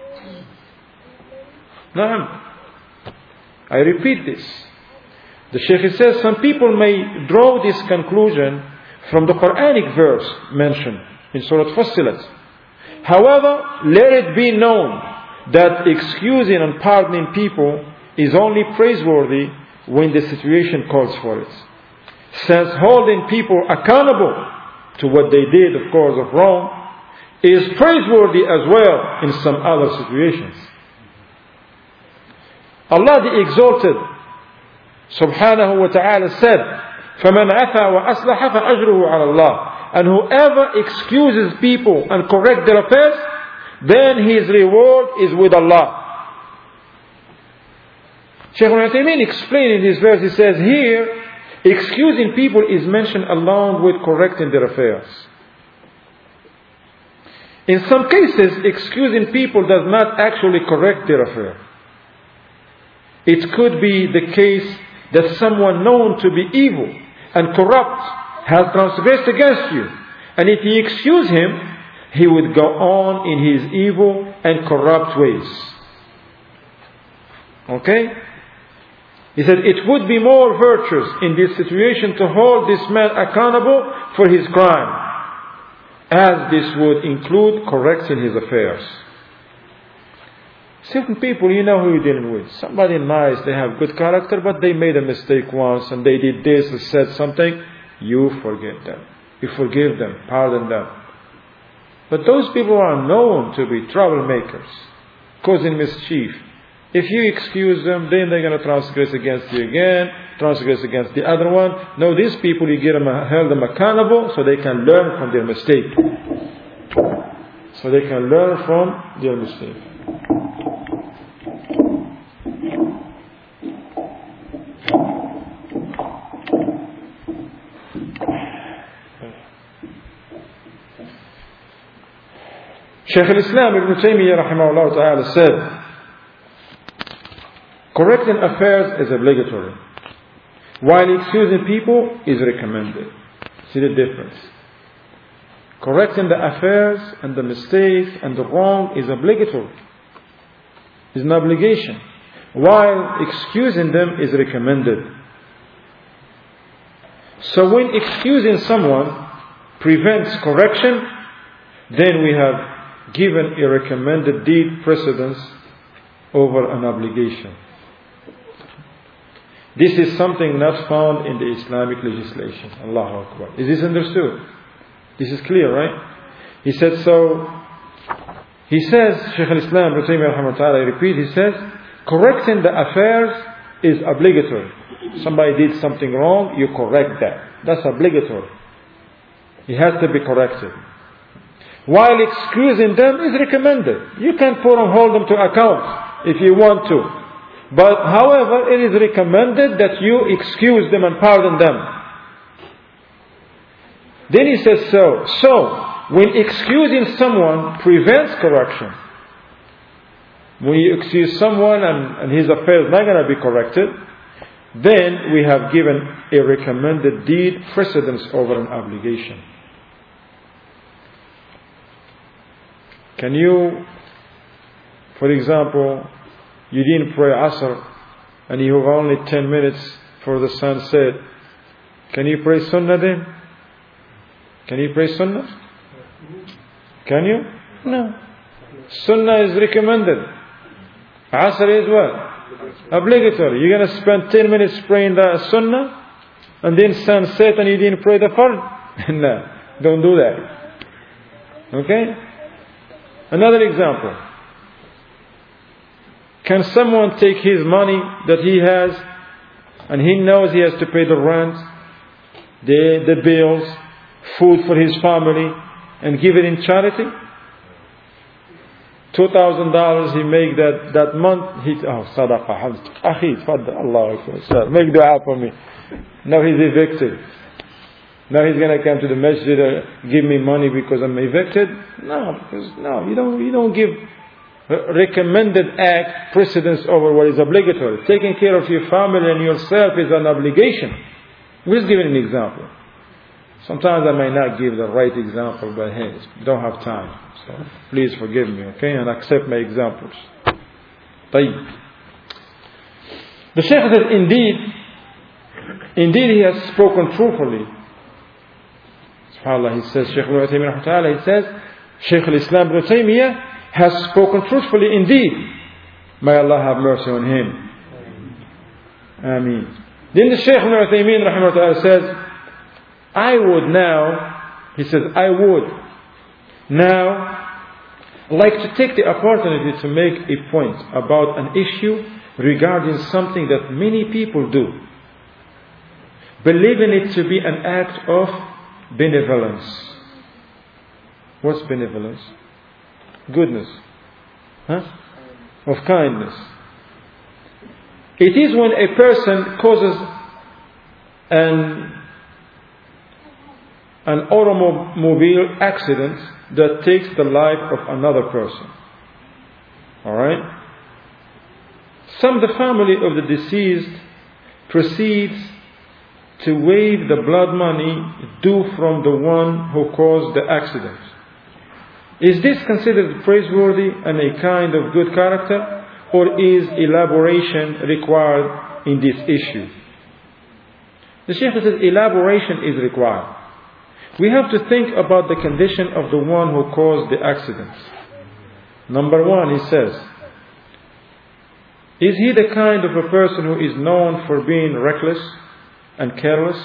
Speaker 1: Naam. I repeat this. The Shaykh says some people may draw this conclusion from the Quranic verse mentioned in Surah Fussilat. However, let it be known that excusing and pardoning people is only praiseworthy when the situation calls for it. Since holding people accountable to what they did, of course, of wrong, is praiseworthy as well in some other situations. Allah the Exalted Subhanahu wa ta'ala said, فَمَنْ عَفَى وَأَصْلَحَ فَأَجْرُهُ عَلَى اللَّهِ. And whoever excuses people and corrects their affairs, then his reward is with Allah. Shaykh Ibn Uthaymeen explained in this verse, he says here, excusing people is mentioned along with correcting their affairs. In some cases, excusing people does not actually correct their affair. It could be the case that someone known to be evil and corrupt has transgressed against you. And if you excuse him, he would go on in his evil and corrupt ways. Okay? He said it would be more virtuous in this situation to hold this man accountable for his crime, as this would include correcting his affairs. Certain people, you know who you're dealing with. Somebody nice, they have good character, but they made a mistake once and they did this or said something. You forgive them. You forgive them, pardon them. But those people are known to be troublemakers, causing mischief. If you excuse them, then they're going to transgress against you again, transgress against the other one. No, these people, you get them, hold them accountable so they can learn from their mistake. So they can learn from their mistake. Shaykh al-Islam Ibn Taymiyyah rahimahullah ta'ala said, correcting affairs is obligatory, while excusing people is recommended. See the difference? Correcting the affairs and the mistakes and the wrong is obligatory. It's an obligation, while excusing them is recommended. So when excusing someone prevents correction, then we have given a recommended deed precedence over an obligation. This is something not found in the Islamic legislation. Allahu Akbar. Is this understood? This is clear, right? He said so. He says, Shaykh al-Islam, I repeat, he says, correcting the affairs is obligatory. Somebody did something wrong, you correct that. That's obligatory. It has to be corrected. While excusing them is recommended. You can put and hold them to account if you want to. But however, it is recommended that you excuse them and pardon them. Then he says so. So, when excusing someone prevents correction, when you excuse someone and, and his affair is not going to be corrected, then we have given a recommended deed precedence over an obligation. Can you, for example, you didn't pray Asr and you have only ten minutes for the sunset. Can you pray Sunnah then? Can you pray Sunnah? Can you? No. Sunnah is recommended. Asr is what? Obligatory. You're going to spend ten minutes praying the Sunnah and then sunset and you didn't pray the Fard? No. Don't do that. Okay? Another example. Can someone take his money that he has and he knows he has to pay the rent, the, the bills, food for his family, and give it in charity? Two thousand dollars he make that, that month. He oh sadaqah. Akhi, tfaddal, Allah Akbar. Make dua for me. Now he's evicted. Now he's going to come to the masjid and give me money because I'm evicted. No, because no, you don't. You don't give recommended act precedence over what is obligatory. Taking care of your family and yourself is an obligation. We're just giving an example. Sometimes I may not give the right example, but hey, don't have time. So please forgive me, okay, and accept my examples. طيب. The Shaykh says, indeed, indeed he has spoken truthfully. SubhanAllah, he says, Shaykh Ibn Taymiyyah, he says, Shaykh al-Islam Ibn Taymiyyah has spoken truthfully indeed. May Allah have mercy on him. Ameen. Then the Shaykh Ibn Taymiyyah says, I would now, he says, I would now like to take the opportunity to make a point about an issue regarding something that many people do, believing it to be an act of benevolence. What's benevolence? Goodness. Huh? Of kindness. It is when a person causes an an automobile accident that takes the life of another person. Alright? Some of the family of the deceased proceeds to waive the blood money due from the one who caused the accident. Is this considered praiseworthy and a kind of good character, or is elaboration required in this issue? The Shaykh says elaboration is required. We have to think about the condition of the one who caused the accident. Number one, he says, is he the kind of a person who is known for being reckless and careless?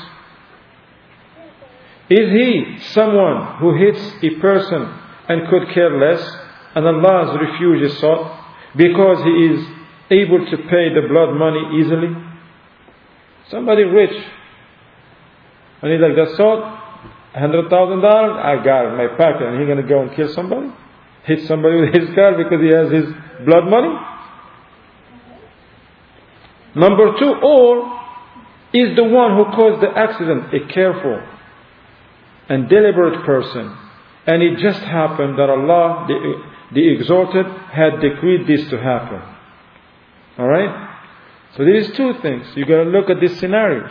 Speaker 1: Is he someone who hits a person and could care less, and Allah's refuge is sought because he is able to pay the blood money easily? Somebody rich, and he's like, that's all, one hundred thousand dollars, I got it in my pocket, and he's going to go and kill somebody? Hit somebody with his car because he has his blood money? Number two, or is the one who caused the accident a careful and deliberate person, and it just happened that Allah, the, the Exalted, had decreed this to happen? Alright? So there is two things. You got to look at these scenarios.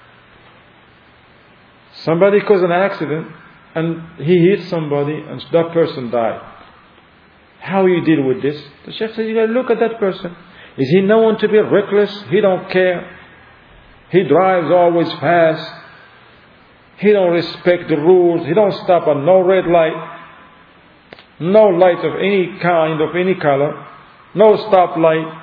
Speaker 1: Somebody caused an accident and he hit somebody and that person died. How you deal with this? The Shaykh says you got to look at that person. Is he known to be reckless? He don't care. He drives always fast. He don't respect the rules. He don't stop at no red light. No light of any kind, of any color. No stoplight.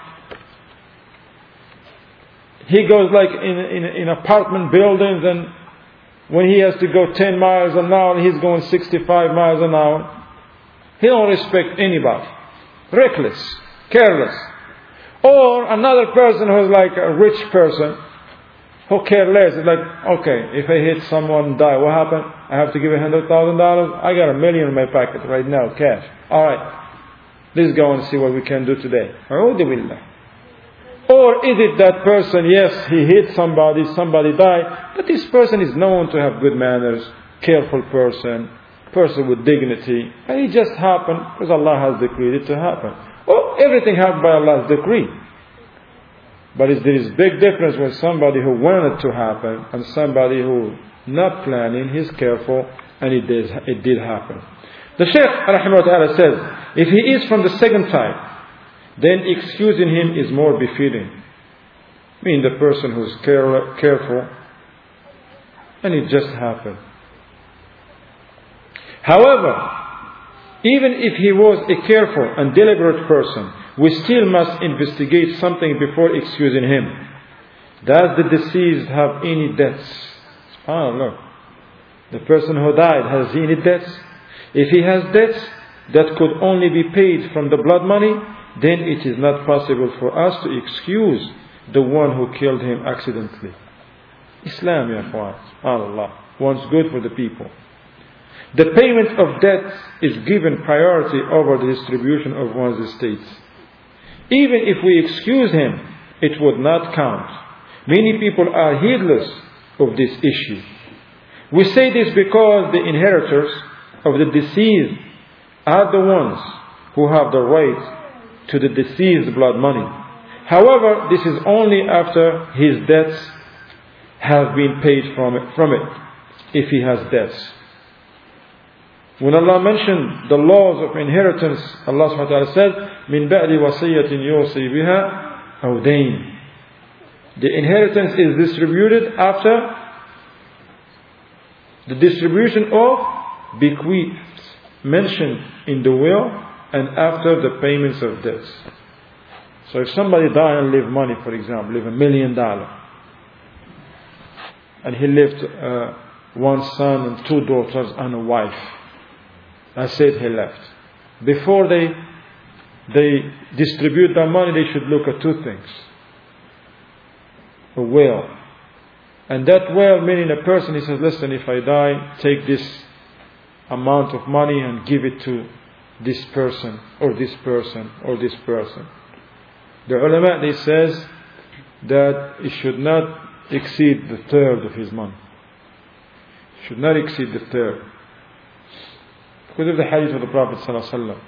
Speaker 1: He goes like in, in, in apartment buildings, and when he has to go ten miles an hour, he's going sixty-five miles an hour. He don't respect anybody. Reckless. Careless. Or another person who's like a rich person who cares less. It's like, okay, if I hit someone and die, what happened? I have to give a hundred thousand dollars? I got a million in my pocket right now, cash. Alright, let's go and see what we can do today. Or is it that person, yes, he hit somebody, somebody died, but this person is known to have good manners, careful person, person with dignity, and it just happened because Allah has decreed it to happen. Oh, everything happened by Allah's decree. But there is big difference when somebody who wanted to happen and somebody who not planning, he's careful, and it did, it did happen. The Shaykh rahimahullah says, if he is from the second type, then excusing him is more befitting. I mean, the person who's care, careful, and it just happened. However, even if he was a careful and deliberate person, we still must investigate something before excusing him. Does the deceased have any debts? SubhanAllah. The person who died, has he any debts? If he has debts that could only be paid from the blood money, then it is not possible for us to excuse the one who killed him accidentally. Islam, ya akhwan, SubhanAllah, wants good for the people. The payment of debts is given priority over the distribution of one's estates. Even if we excuse him, it would not count. Many people are heedless of this issue. We say this because the inheritors of the deceased are the ones who have the right to the deceased blood money. However, this is only after his debts have been paid from it, from it if he has debts. When Allah mentioned the laws of inheritance, Allah subhanahu wa ta'ala said, مِنْ بَعْدِ وَصِيَّةٍ يُوصِي بِهَا أَوْ دَيْنٍ. The inheritance is distributed after the distribution of bequeaths mentioned in the will and after the payments of debts. So if somebody died and left money, for example, left a million dollars, and he left uh, one son and two daughters and a wife, I said he left. Before they they distribute their money, they should look at two things. A will. And that will, meaning a person, he says, listen, if I die, take this amount of money and give it to this person, or this person, or this person. The ulama, they says that it should not exceed the third of his money. It should not exceed the third. Because of the hadith of the Prophet ﷺ.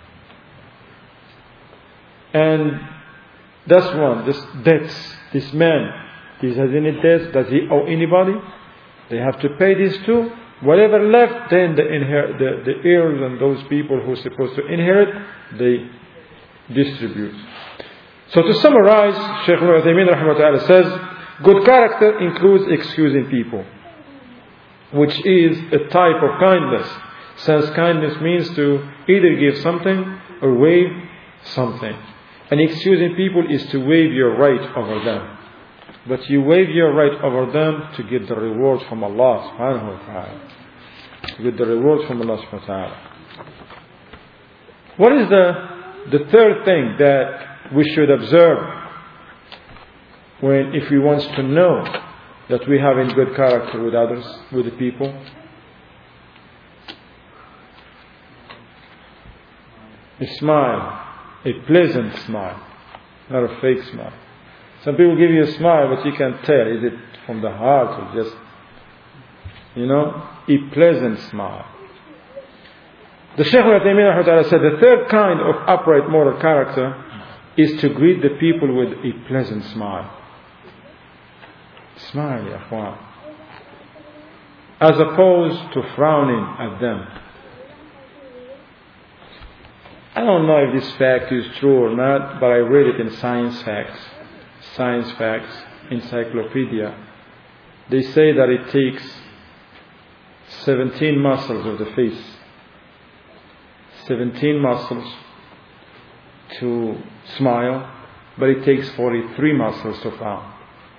Speaker 1: And that's one, this debts, this man, he has any debts, does he owe anybody? They have to pay these two. Whatever left, then the, inher- the, the heirs and those people who are supposed to inherit, they distribute. So to summarize, Shaykh Al-Uthaymeen rahimahullah says, good character includes excusing people, which is a type of kindness. Since kindness means to either give something or waive something. And excusing people is to waive your right over them. But you waive your right over them to get the reward from Allah subhanahu wa ta'ala. To get the reward from Allah subhanahu wa ta'ala. What is the, the third thing that we should observe when, if we want to know that we have in good character with others, with the people? A smile, a pleasant smile, not a fake smile. Some people give you a smile, but you can't tell, is it from the heart or just, you know, a pleasant smile. The Shaykh Al-Uthaymeen said the third kind of upright moral character is to greet the people with a pleasant smile. Smile, ya akhwan. As opposed to frowning at them. I don't know if this fact is true or not, but I read it in Science Facts. Science Facts Encyclopedia. They say that it takes seventeen muscles of the face. seventeen muscles to smile, but it takes forty-three muscles to frown.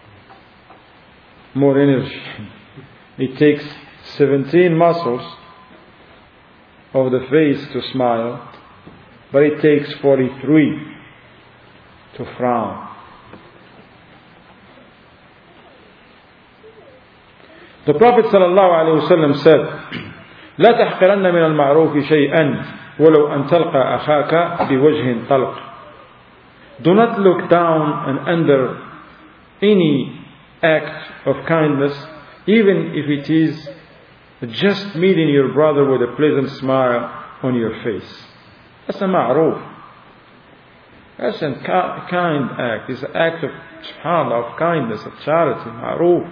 Speaker 1: More energy. It takes seventeen muscles of the face to smile, but it takes forty-three to frown. The Prophet ﷺ said, لا تحقرن من المعروف شيئا ولو أن تلقى أخاك بوجه طلق. Do not look down and under any act of kindness, even if it is just meeting your brother with a pleasant smile on your face. That's a ma'roof. That's a kind act. It's an act of, subhanAllah, of kindness, of charity, ma'roof.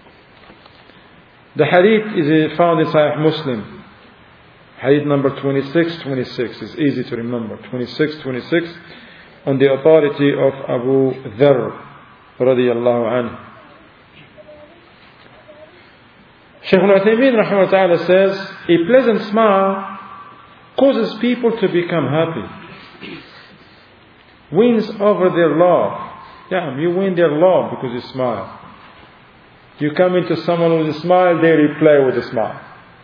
Speaker 1: The hadith is found in Sahih Muslim. Hadith number twenty-six twenty-six. It's easy to remember. twenty-six twenty-six, on the authority of Abu Dharr radiyallahu anhu. Shaykh al-Uthaymeen rahimahullah ta'ala says, a pleasant smile causes people to become happy. Wins over their love. Yeah, you win their love because you smile. You come into someone with a smile, they reply with a smile.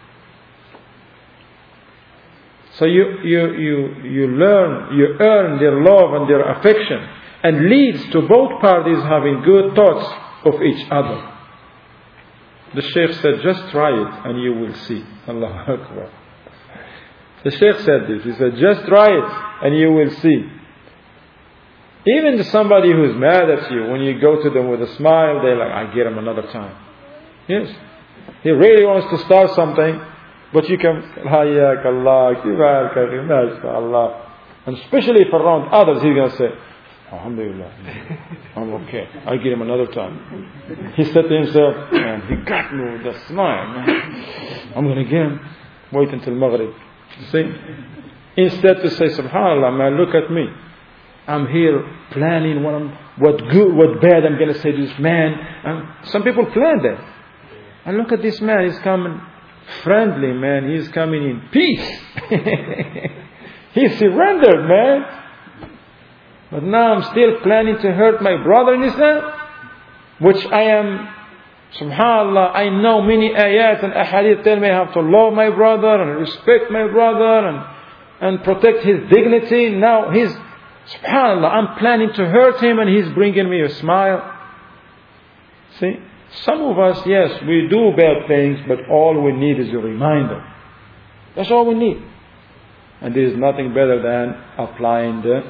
Speaker 1: So you, you, you, you learn, you earn their love and their affection, and leads to both parties having good thoughts of each other. The Shaykh said, just try it and you will see. Allahu Akbar. The Shaykh said this. He said, just try it and you will see. Even to somebody who's mad at you, when you go to them with a smile, they're like, I get him another time. Yes. He really wants to start something, but you can, Hayyak Allah, Kibarka, Allah. And especially if around others, he's going to say, Alhamdulillah, I'm okay. I get him another time. He said to himself, man, he got me with a smile, man. I'm going to get him. Wait until Maghrib. You see? Instead to say, Subhanallah, man, look at me. I'm here planning what, I'm, what good, what bad I'm going to say to this man. And some people plan that. And look at this man, he's coming friendly, man. He's coming in peace. He surrendered, man. But now I'm still planning to hurt my brother in Islam, which I am, subhanAllah, I know many ayat and ahadith tell me I have to love my brother and respect my brother and, and protect his dignity. Now he's, subhanAllah, I'm planning to hurt him and he's bringing me a smile. See, some of us, yes, we do bad things, but all we need is a reminder. That's all we need. And there is nothing better than applying the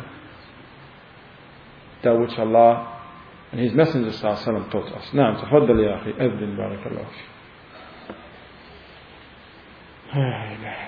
Speaker 1: that which Allah and His Messenger sallallahu alaihi wasallam taught us. Naam, tafaddal ya akhi, adhin barakallahu fi. La ilaha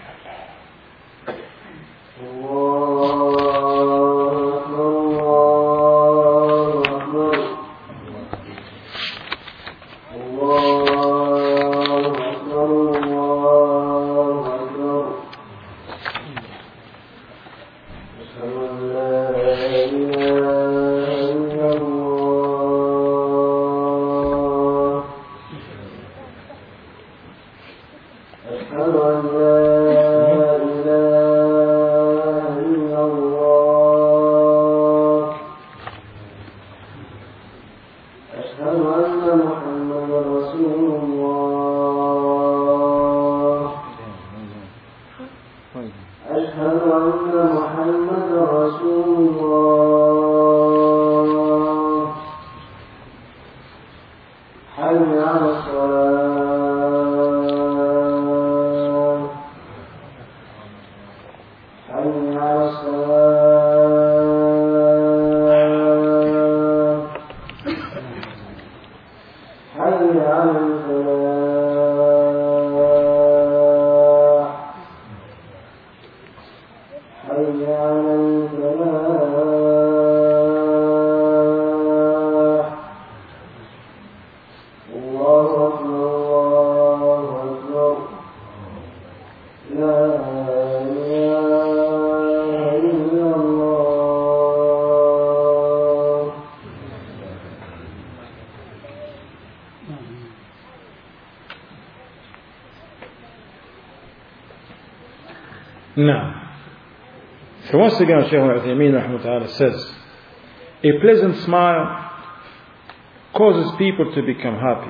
Speaker 1: Now, so once again, Shaykh al-Uthaymeen rahimahullah says, a pleasant smile causes people to become happy.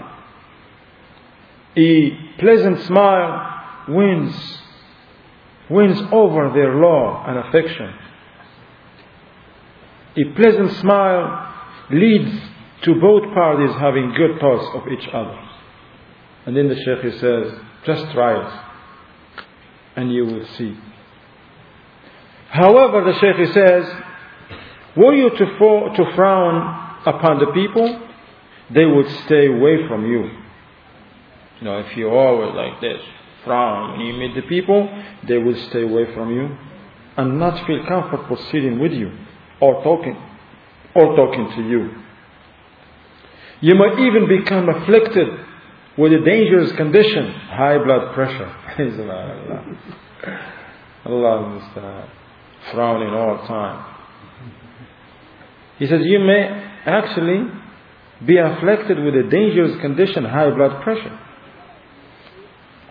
Speaker 1: A pleasant smile wins, wins over their love and affection. A pleasant smile leads to both parties having good thoughts of each other. And then the Shaykh he says, just try it and you will see. However, the Shaykh says, were you to, fall, to frown upon the people, they would stay away from you. You know, if you always like this, frown when you meet the people, they will stay away from you and not feel comfortable sitting with you or talking or talking to you. You might even become afflicted with a dangerous condition, high blood pressure. Allah Musta'an. Frowning all the time. He says you may actually be afflicted with a dangerous condition, high blood pressure.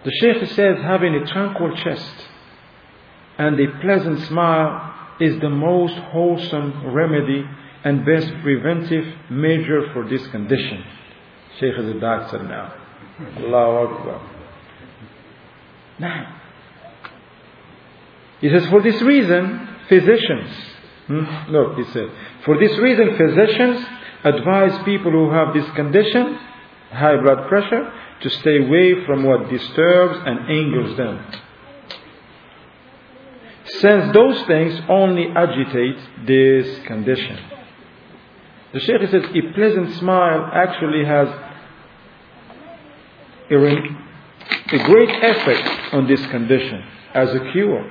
Speaker 1: The Shaykh says having a tranquil chest and a pleasant smile is the most wholesome remedy and best preventive measure for this condition. Shaykh is a doctor now. Allahu Akbar. Now, he says, for this reason, physicians, hmm? look, he said, for this reason, physicians advise people who have this condition, high blood pressure, to stay away from what disturbs and angers them, since those things only agitate this condition. The Shaykh says a pleasant smile actually has a, a great effect on this condition as a cure,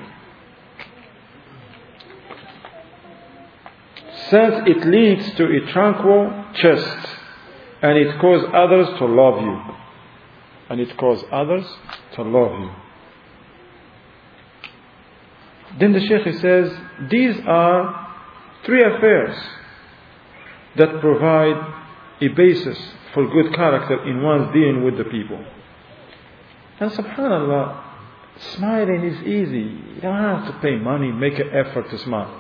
Speaker 1: since it leads to a tranquil chest and it causes others to love you. And it causes others to love you. Then the Shaykh says, these are three affairs that provide a basis for good character in one's dealing with the people. And subhanAllah, smiling is easy. You don't have to pay money, make an effort to smile.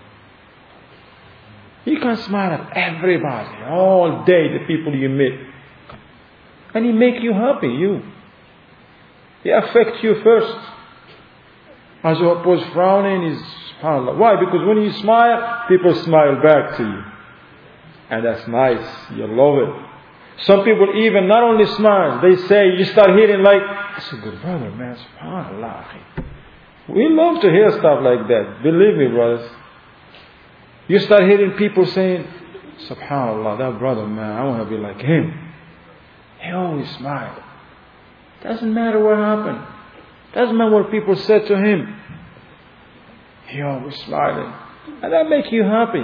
Speaker 1: You can smile at everybody, all day, the people you meet. And he make you happy, you. He affects you first. As opposed frowning is, subhanAllah. Why? Because when you smile, people smile back to you. And that's nice. You love it. Some people even not only smile, they say, you start hearing like, that's a good brother, man. SubhanAllah. We love to hear stuff like that. Believe me, brothers. You start hearing people saying, SubhanAllah, that brother, man, I want to be like him. He always smiled. Doesn't matter what happened. Doesn't matter what people said to him. He always smiling. And that makes you happy.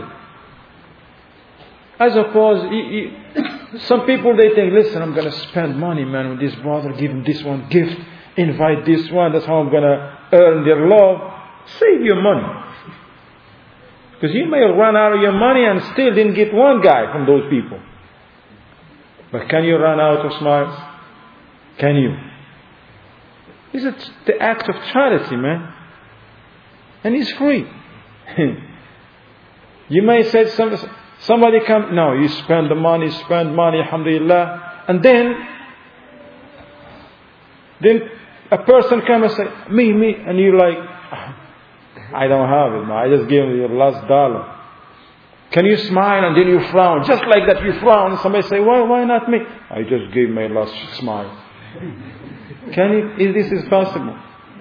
Speaker 1: As opposed, he, he, some people they think, listen, I'm going to spend money, man, with this brother, give him this one gift, invite this one, that's how I'm going to earn their love. Save your money. Because you may run out of your money and still didn't get one guy from those people. But can you run out of smiles? Can you? It's a, the act of charity, man. And it's free. You may say some, somebody come, no, you spend the money, spend money, alhamdulillah. And then, then a person come and say, me, me. And you're like, I don't have it, man. I just gave you your last dollar. Can you smile and then you frown? Just like that you frown. Somebody say, why, why not me? I just gave my last smile. Can you? Is this is possible?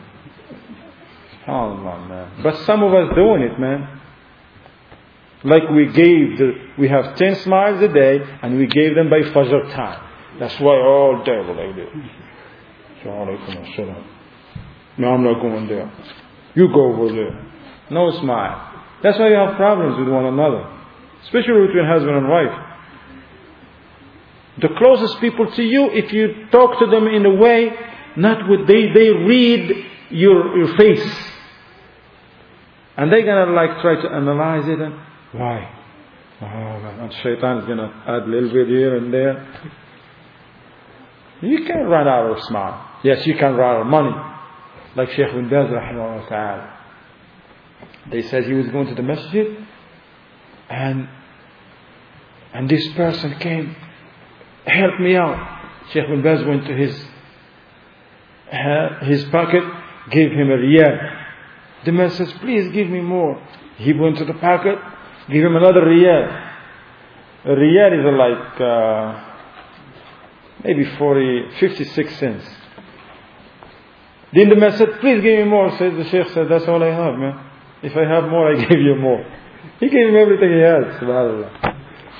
Speaker 1: Oh man. But some of us doing it, man. Like we gave, the, we have ten smiles a day and we gave them by Fajr time. That's why all day we're like this. No, I'm not going there. You go over there. No smile. That's why you have problems with one another. Especially between husband and wife. The closest people to you, if you talk to them in a way, not with, they, they read your, your face. And they're going to like try to analyze it. And why? Oh, and shaitan is going to add a little bit here and there. You can't run out of smile. Yes, you can run out of money. Like Shaykh bin Baz, rahimahullah ta'ala. They said he was going to the masjid. And and this person came, help me out. Shaykh bin Baz went to his uh, his pocket, gave him a riyal. The man says, please give me more. He went to the pocket, gave him another riyal. A riyal is like uh, maybe forty, fifty-six cents. Then the man said, please give me more. Says the Shaykh said, that's all I have, man. If I have more, I give you more. He gave him everything he has. Subhanallah.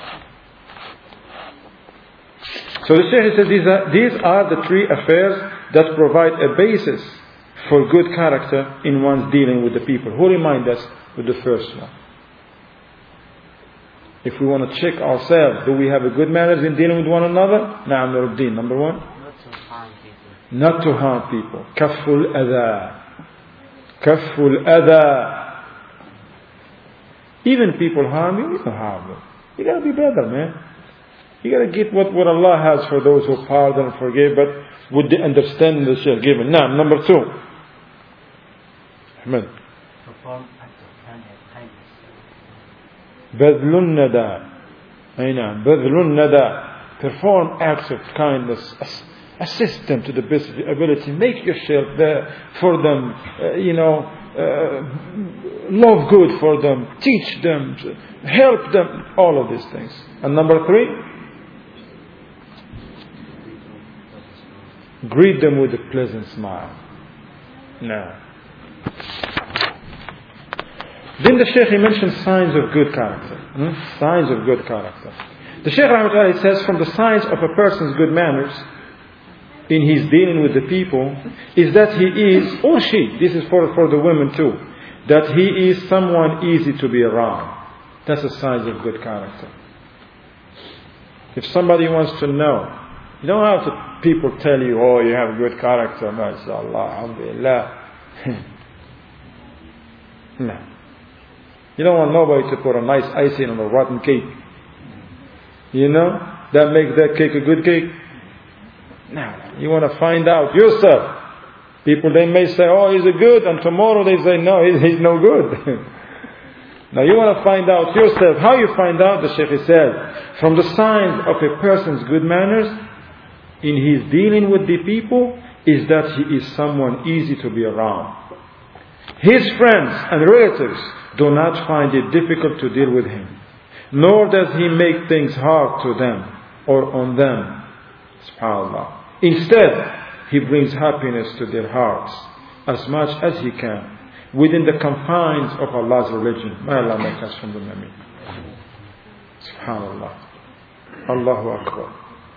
Speaker 1: So the Shaykh said, these are, these are the three affairs that provide a basis for good character in one's dealing with the people. Who remind us with the first one? If we want to check ourselves, do we have a good manners in dealing with one another? Na'am Nuruddin. Number one? Not to harm people. Kafful adha. Kafful adha. Even people harm you, you don't harm them. You gotta be better, man. You gotta get what, what Allah has for those who pardon and forgive. But with the understanding the Shaykh given. Now, number two. Ahmed.
Speaker 2: Perform acts of kindness.
Speaker 1: بذل الندى. أي نعم. بذل الندى. Perform acts of kindness. Assist them to the best of your ability. Make yourself there for them. Uh, you know, uh, love good for them. Teach them. Help them. All of these things. And number three, greet them with a pleasant smile. Now, then the Shaykh, he mentioned signs of good character. Hmm? Signs of good character. The Shaykh Rahmatullah says from the signs of a person's good manners in his dealing with the people is that he is, or she, this is for, for the women too, that he is someone easy to be around. That's a sign of good character. If somebody wants to know, you don't have to people tell you, oh, you have good character, mashallah, alhamdulillah. No. You don't want nobody to put a nice icing on a rotten cake. You know, that makes that cake a good cake. No, you want to find out yourself. People, they may say, oh, he's a good, and tomorrow they say, no, he's, he's no good. Now you want to find out yourself. How you find out, the Shaykh said, from the signs of a person's good manners in his dealing with the people is that he is someone easy to be around. His friends and relatives do not find it difficult to deal with him, nor does he make things hard to them or on them. SubhanAllah. Instead, he brings happiness to their hearts as much as he can within the confines of Allah's religion. May Allah make us from the Ameen. SubhanAllah. Allahu Akbar.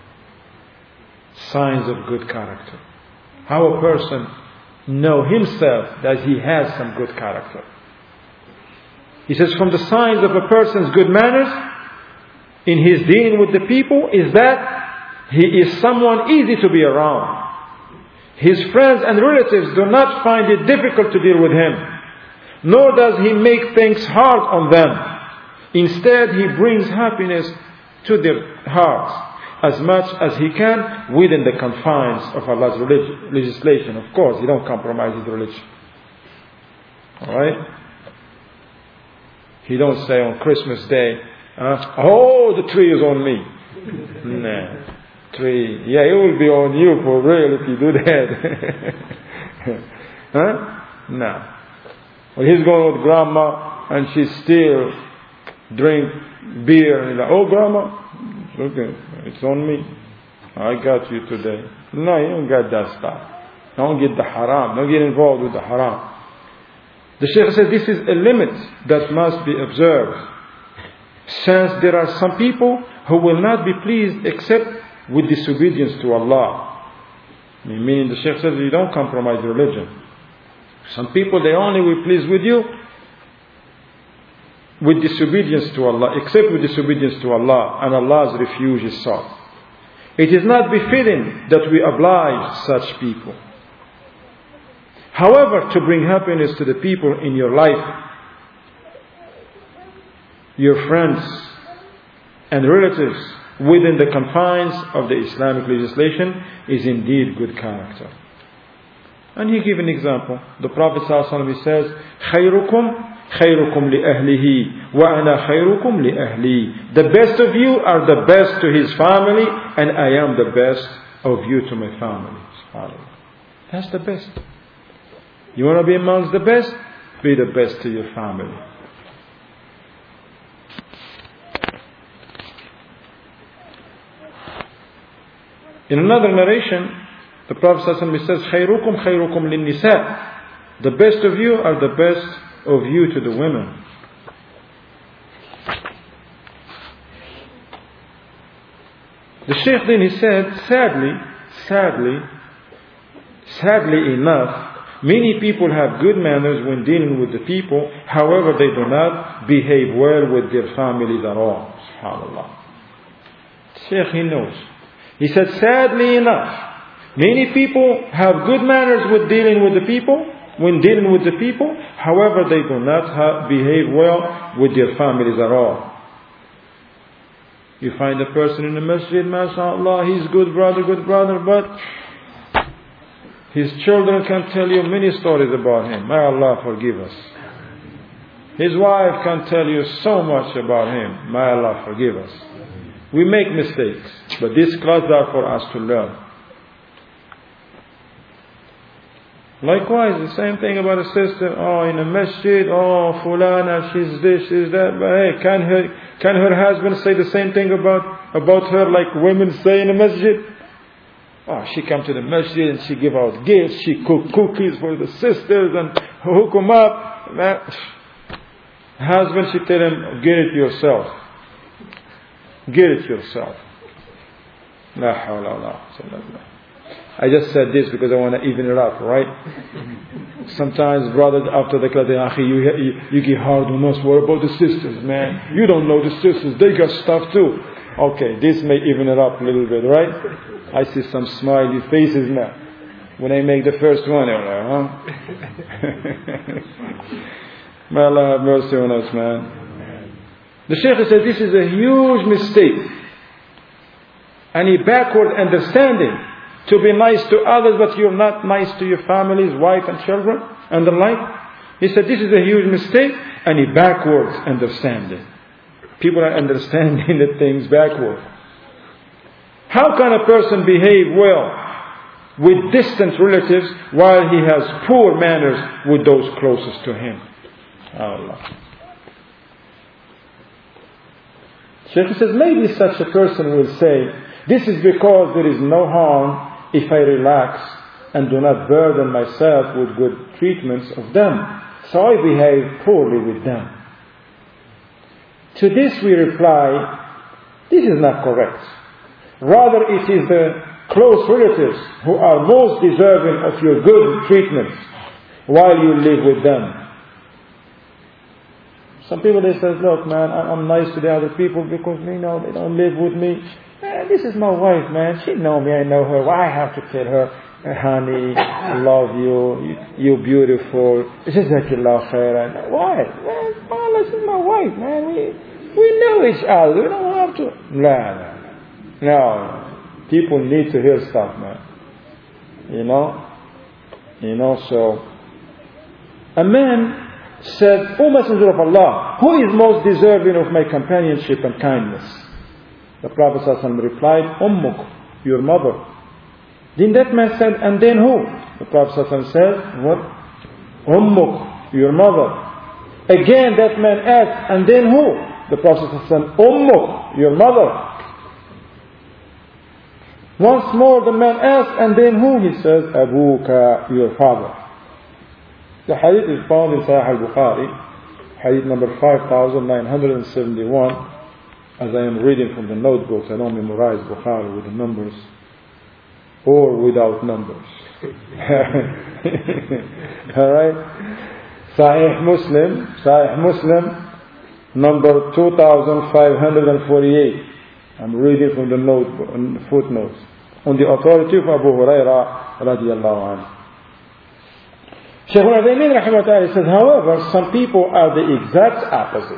Speaker 1: Signs of good character. How a person know himself that he has some good character. He says from the signs of a person's good manners in his dealing with the people is that he is someone easy to be around. His friends and relatives do not find it difficult to deal with him, nor does he make things hard on them. Instead, he brings happiness to their hearts as much as he can within the confines of Allah's relig- legislation. Of course, he don't compromise his religion. Alright? He don't say on Christmas Day, uh, oh, the tree is on me. Nah. Tree. Yeah, it will be on you for real if you do that. Huh? No. Well, he's going with grandma and she still drink beer. And he's like, oh, grandma, okay, it's on me. I got you today. No, you don't got that stuff. Don't get the haram. Don't get involved with the haram. The Shaykh said this is a limit that must be observed, since there are some people who will not be pleased except with disobedience to Allah. Meaning the Shaykh says you don't compromise religion. Some people, they only will please with you with disobedience to Allah, except with disobedience to Allah, and Allah's refuge is sought. It is not befitting that we oblige such people. However, to bring happiness to the people in your life, your friends and relatives within the confines of the Islamic legislation is indeed good character. And he gave an example. The Prophet ﷺ says, خَيْرُكُمْ خَيْرُكُمْ لِأَهْلِهِ وَأَنَا خَيْرُكُمْ لِأَهْلِي. The best of you are the best to his family, and I am the best of you to my family. That's the best. You want to be amongst the best? Be the best to your family. In another narration, the Prophet ﷺ says, خَيْرُكُمْ خَيْرُكُمْ لِلنِّسَاءِ. The best of you are the best of you to the women. The Shaykh then he said, sadly, sadly, sadly enough, many people have good manners when dealing with the people. However, they do not behave well with their families at all. SubhanAllah. Shaykh, he knows. He said, sadly enough, many people have good manners with dealing with the people, when dealing with the people. However, they do not have, behave well with their families at all. You find a person in the masjid, mashallah, he's good brother, good brother, but His children can tell you many stories about him. May Allah forgive us. His wife can tell you so much about him. May Allah forgive us. We make mistakes, but these classes are for us to learn. Likewise, the same thing about a sister. Oh, in a masjid, oh, fulana, she's this, she's that. But hey, can her, can her husband say the same thing about, about her like women say in a masjid? Oh, she come to the masjid and she give out gifts, she cook cookies for the sisters and hook them up. That, husband, she tell him, get it yourself. Get it yourself. La hawla wa la quwwata illa billah. I just said this because I want to even it up, right? Sometimes brothers after the class, they you, you, you get hard on us. What about the sisters, man? You don't know the sisters. They got stuff too. Okay, this may even it up a little bit, right? I see some smiley faces now. When I make the first one, I'm like, huh? May Allah have mercy on us, man. The Shaykh said this is a huge mistake. And a backward understanding. To be nice to others, but you're not nice to your families, wife and children, and the like. He said this is a huge mistake, and a backwards understanding. People are understanding the things backward. How can a person behave well with distant relatives while he has poor manners with those closest to him? Allah. Shaykh says maybe such a person will say, this is because there is no harm if I relax and do not burden myself with good treatments of them, so I behave poorly with them. To this we reply, this is not correct. Rather, it is the close relatives who are most deserving of your good treatments while you live with them. Some people, they say, look man, I'm nice to the other people because you know they don't live with me. Man, this is my wife, man. She know me, I know her. Why I have to tell her, honey, I love you, you're beautiful. Jazakallah khairan. Why? Man, man, this is my wife, man. We we know each other. We don't have to. No, no, no. No. People need to hear stuff, man. You know? You know, so a man said, O Messenger of Allah, who is most deserving of my companionship and kindness? The Prophet ﷺ replied, Ummuk, your mother. Then that man said, and then who? The Prophet ﷺ said, what? Ummuk, your mother. Again that man asked, and then who? The Prophet ﷺ, Ummuk, your mother. Once more the man asked, and then who? He says, Abuka, your father. The hadith is found in Sahih al-Bukhari, hadith number five thousand nine hundred seventy-one. As I am reading from the notebooks, I don't memorize Bukhari with the numbers or without numbers. Alright? Sahih Muslim, Sahih Muslim, number two thousand five hundred forty-eight. I'm reading from the notebook, footnotes. On the authority of Abu Hurairah radiallahu anhu. Shaykh al-Uthaymeen rahimahullah says, however, some people are the exact opposite.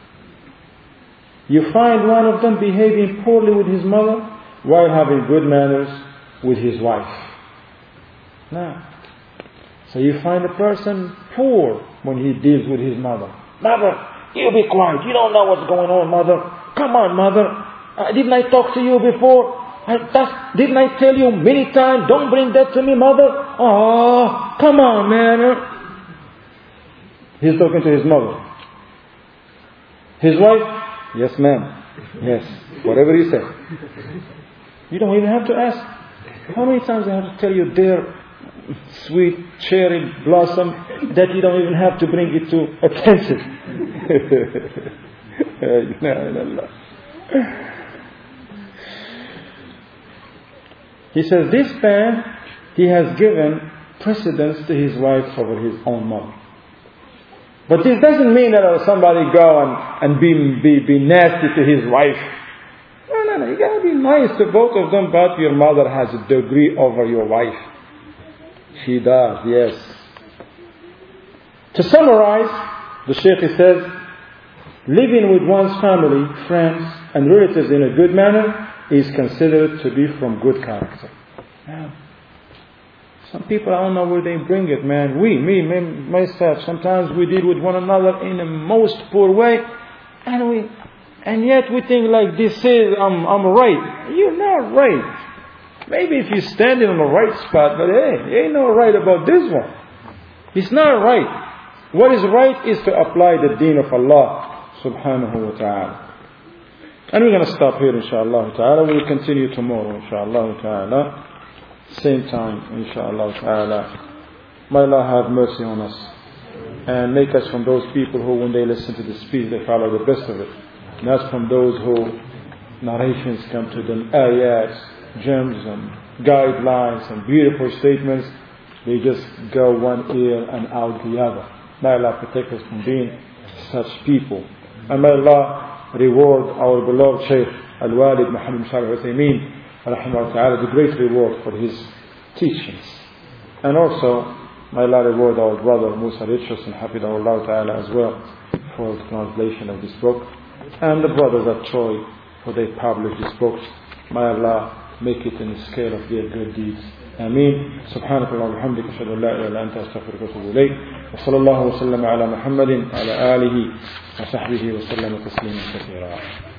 Speaker 1: You find one of them behaving poorly with his mother while having good manners with his wife. Now, so you find a person poor when he deals with his mother. Mother, you be quiet. You don't know what's going on, mother. Come on, mother. Uh, didn't I talk to you before? I, that's, didn't I tell you many times, don't bring that to me, mother? Oh, come on, man. He's talking to his mother. His wife, yes, ma'am. Yes, whatever you say. You don't even have to ask. How many times I have to tell you, dear sweet cherry blossom, that you don't even have to bring it to attention. He says, this man, he has given precedence to his wife over his own mother. But this doesn't mean that somebody go and, and be, be, be nasty to his wife. No, no, no. You got to be nice to both of them, but your mother has a degree over your wife. She does, yes. To summarize, the Shaykh says, living with one's family, friends, and relatives in a good manner is considered to be from good character. Yeah. Some people, I don't know where they bring it, man. We, me, me, myself, sometimes we deal with one another in the most poor way, and we, and yet we think like this is, I'm, I'm right. You're not right. Maybe if you're standing on the right spot, but hey, you ain't no right about this one. It's not right. What is right is to apply the deen of Allah subhanahu wa ta'ala. And we're going to stop here, inshaAllah ta'ala. We'll continue tomorrow, inshaAllah ta'ala. Same time, inshaAllah ta'ala. May Allah have mercy on us and make us from those people who, when they listen to the speech, they follow the best of it. Not from those who narrations come to them, ayats, gems and guidelines and beautiful statements. They just go one ear and out the other. May Allah protect us from being such people. And may Allah reward our beloved Shaykh Al-Walid Muhammad Salih Uthaymeen rahimahullah ta'ala the great reward for his teachings. And also may Allah reward our brother Musa Richards and Hafidahullah ta'ala as well for the translation of this book. And the brothers at Troy for they published this book. May Allah make it in the scale of their good deeds. آمين. سبحانك اللهم وبحمدك أشهد أن لا إله إلا أنت أستغفرك وأتوب إليك وصلى الله وسلم على محمد وعلى آله وصحبه وسلم تسليما كثيرا.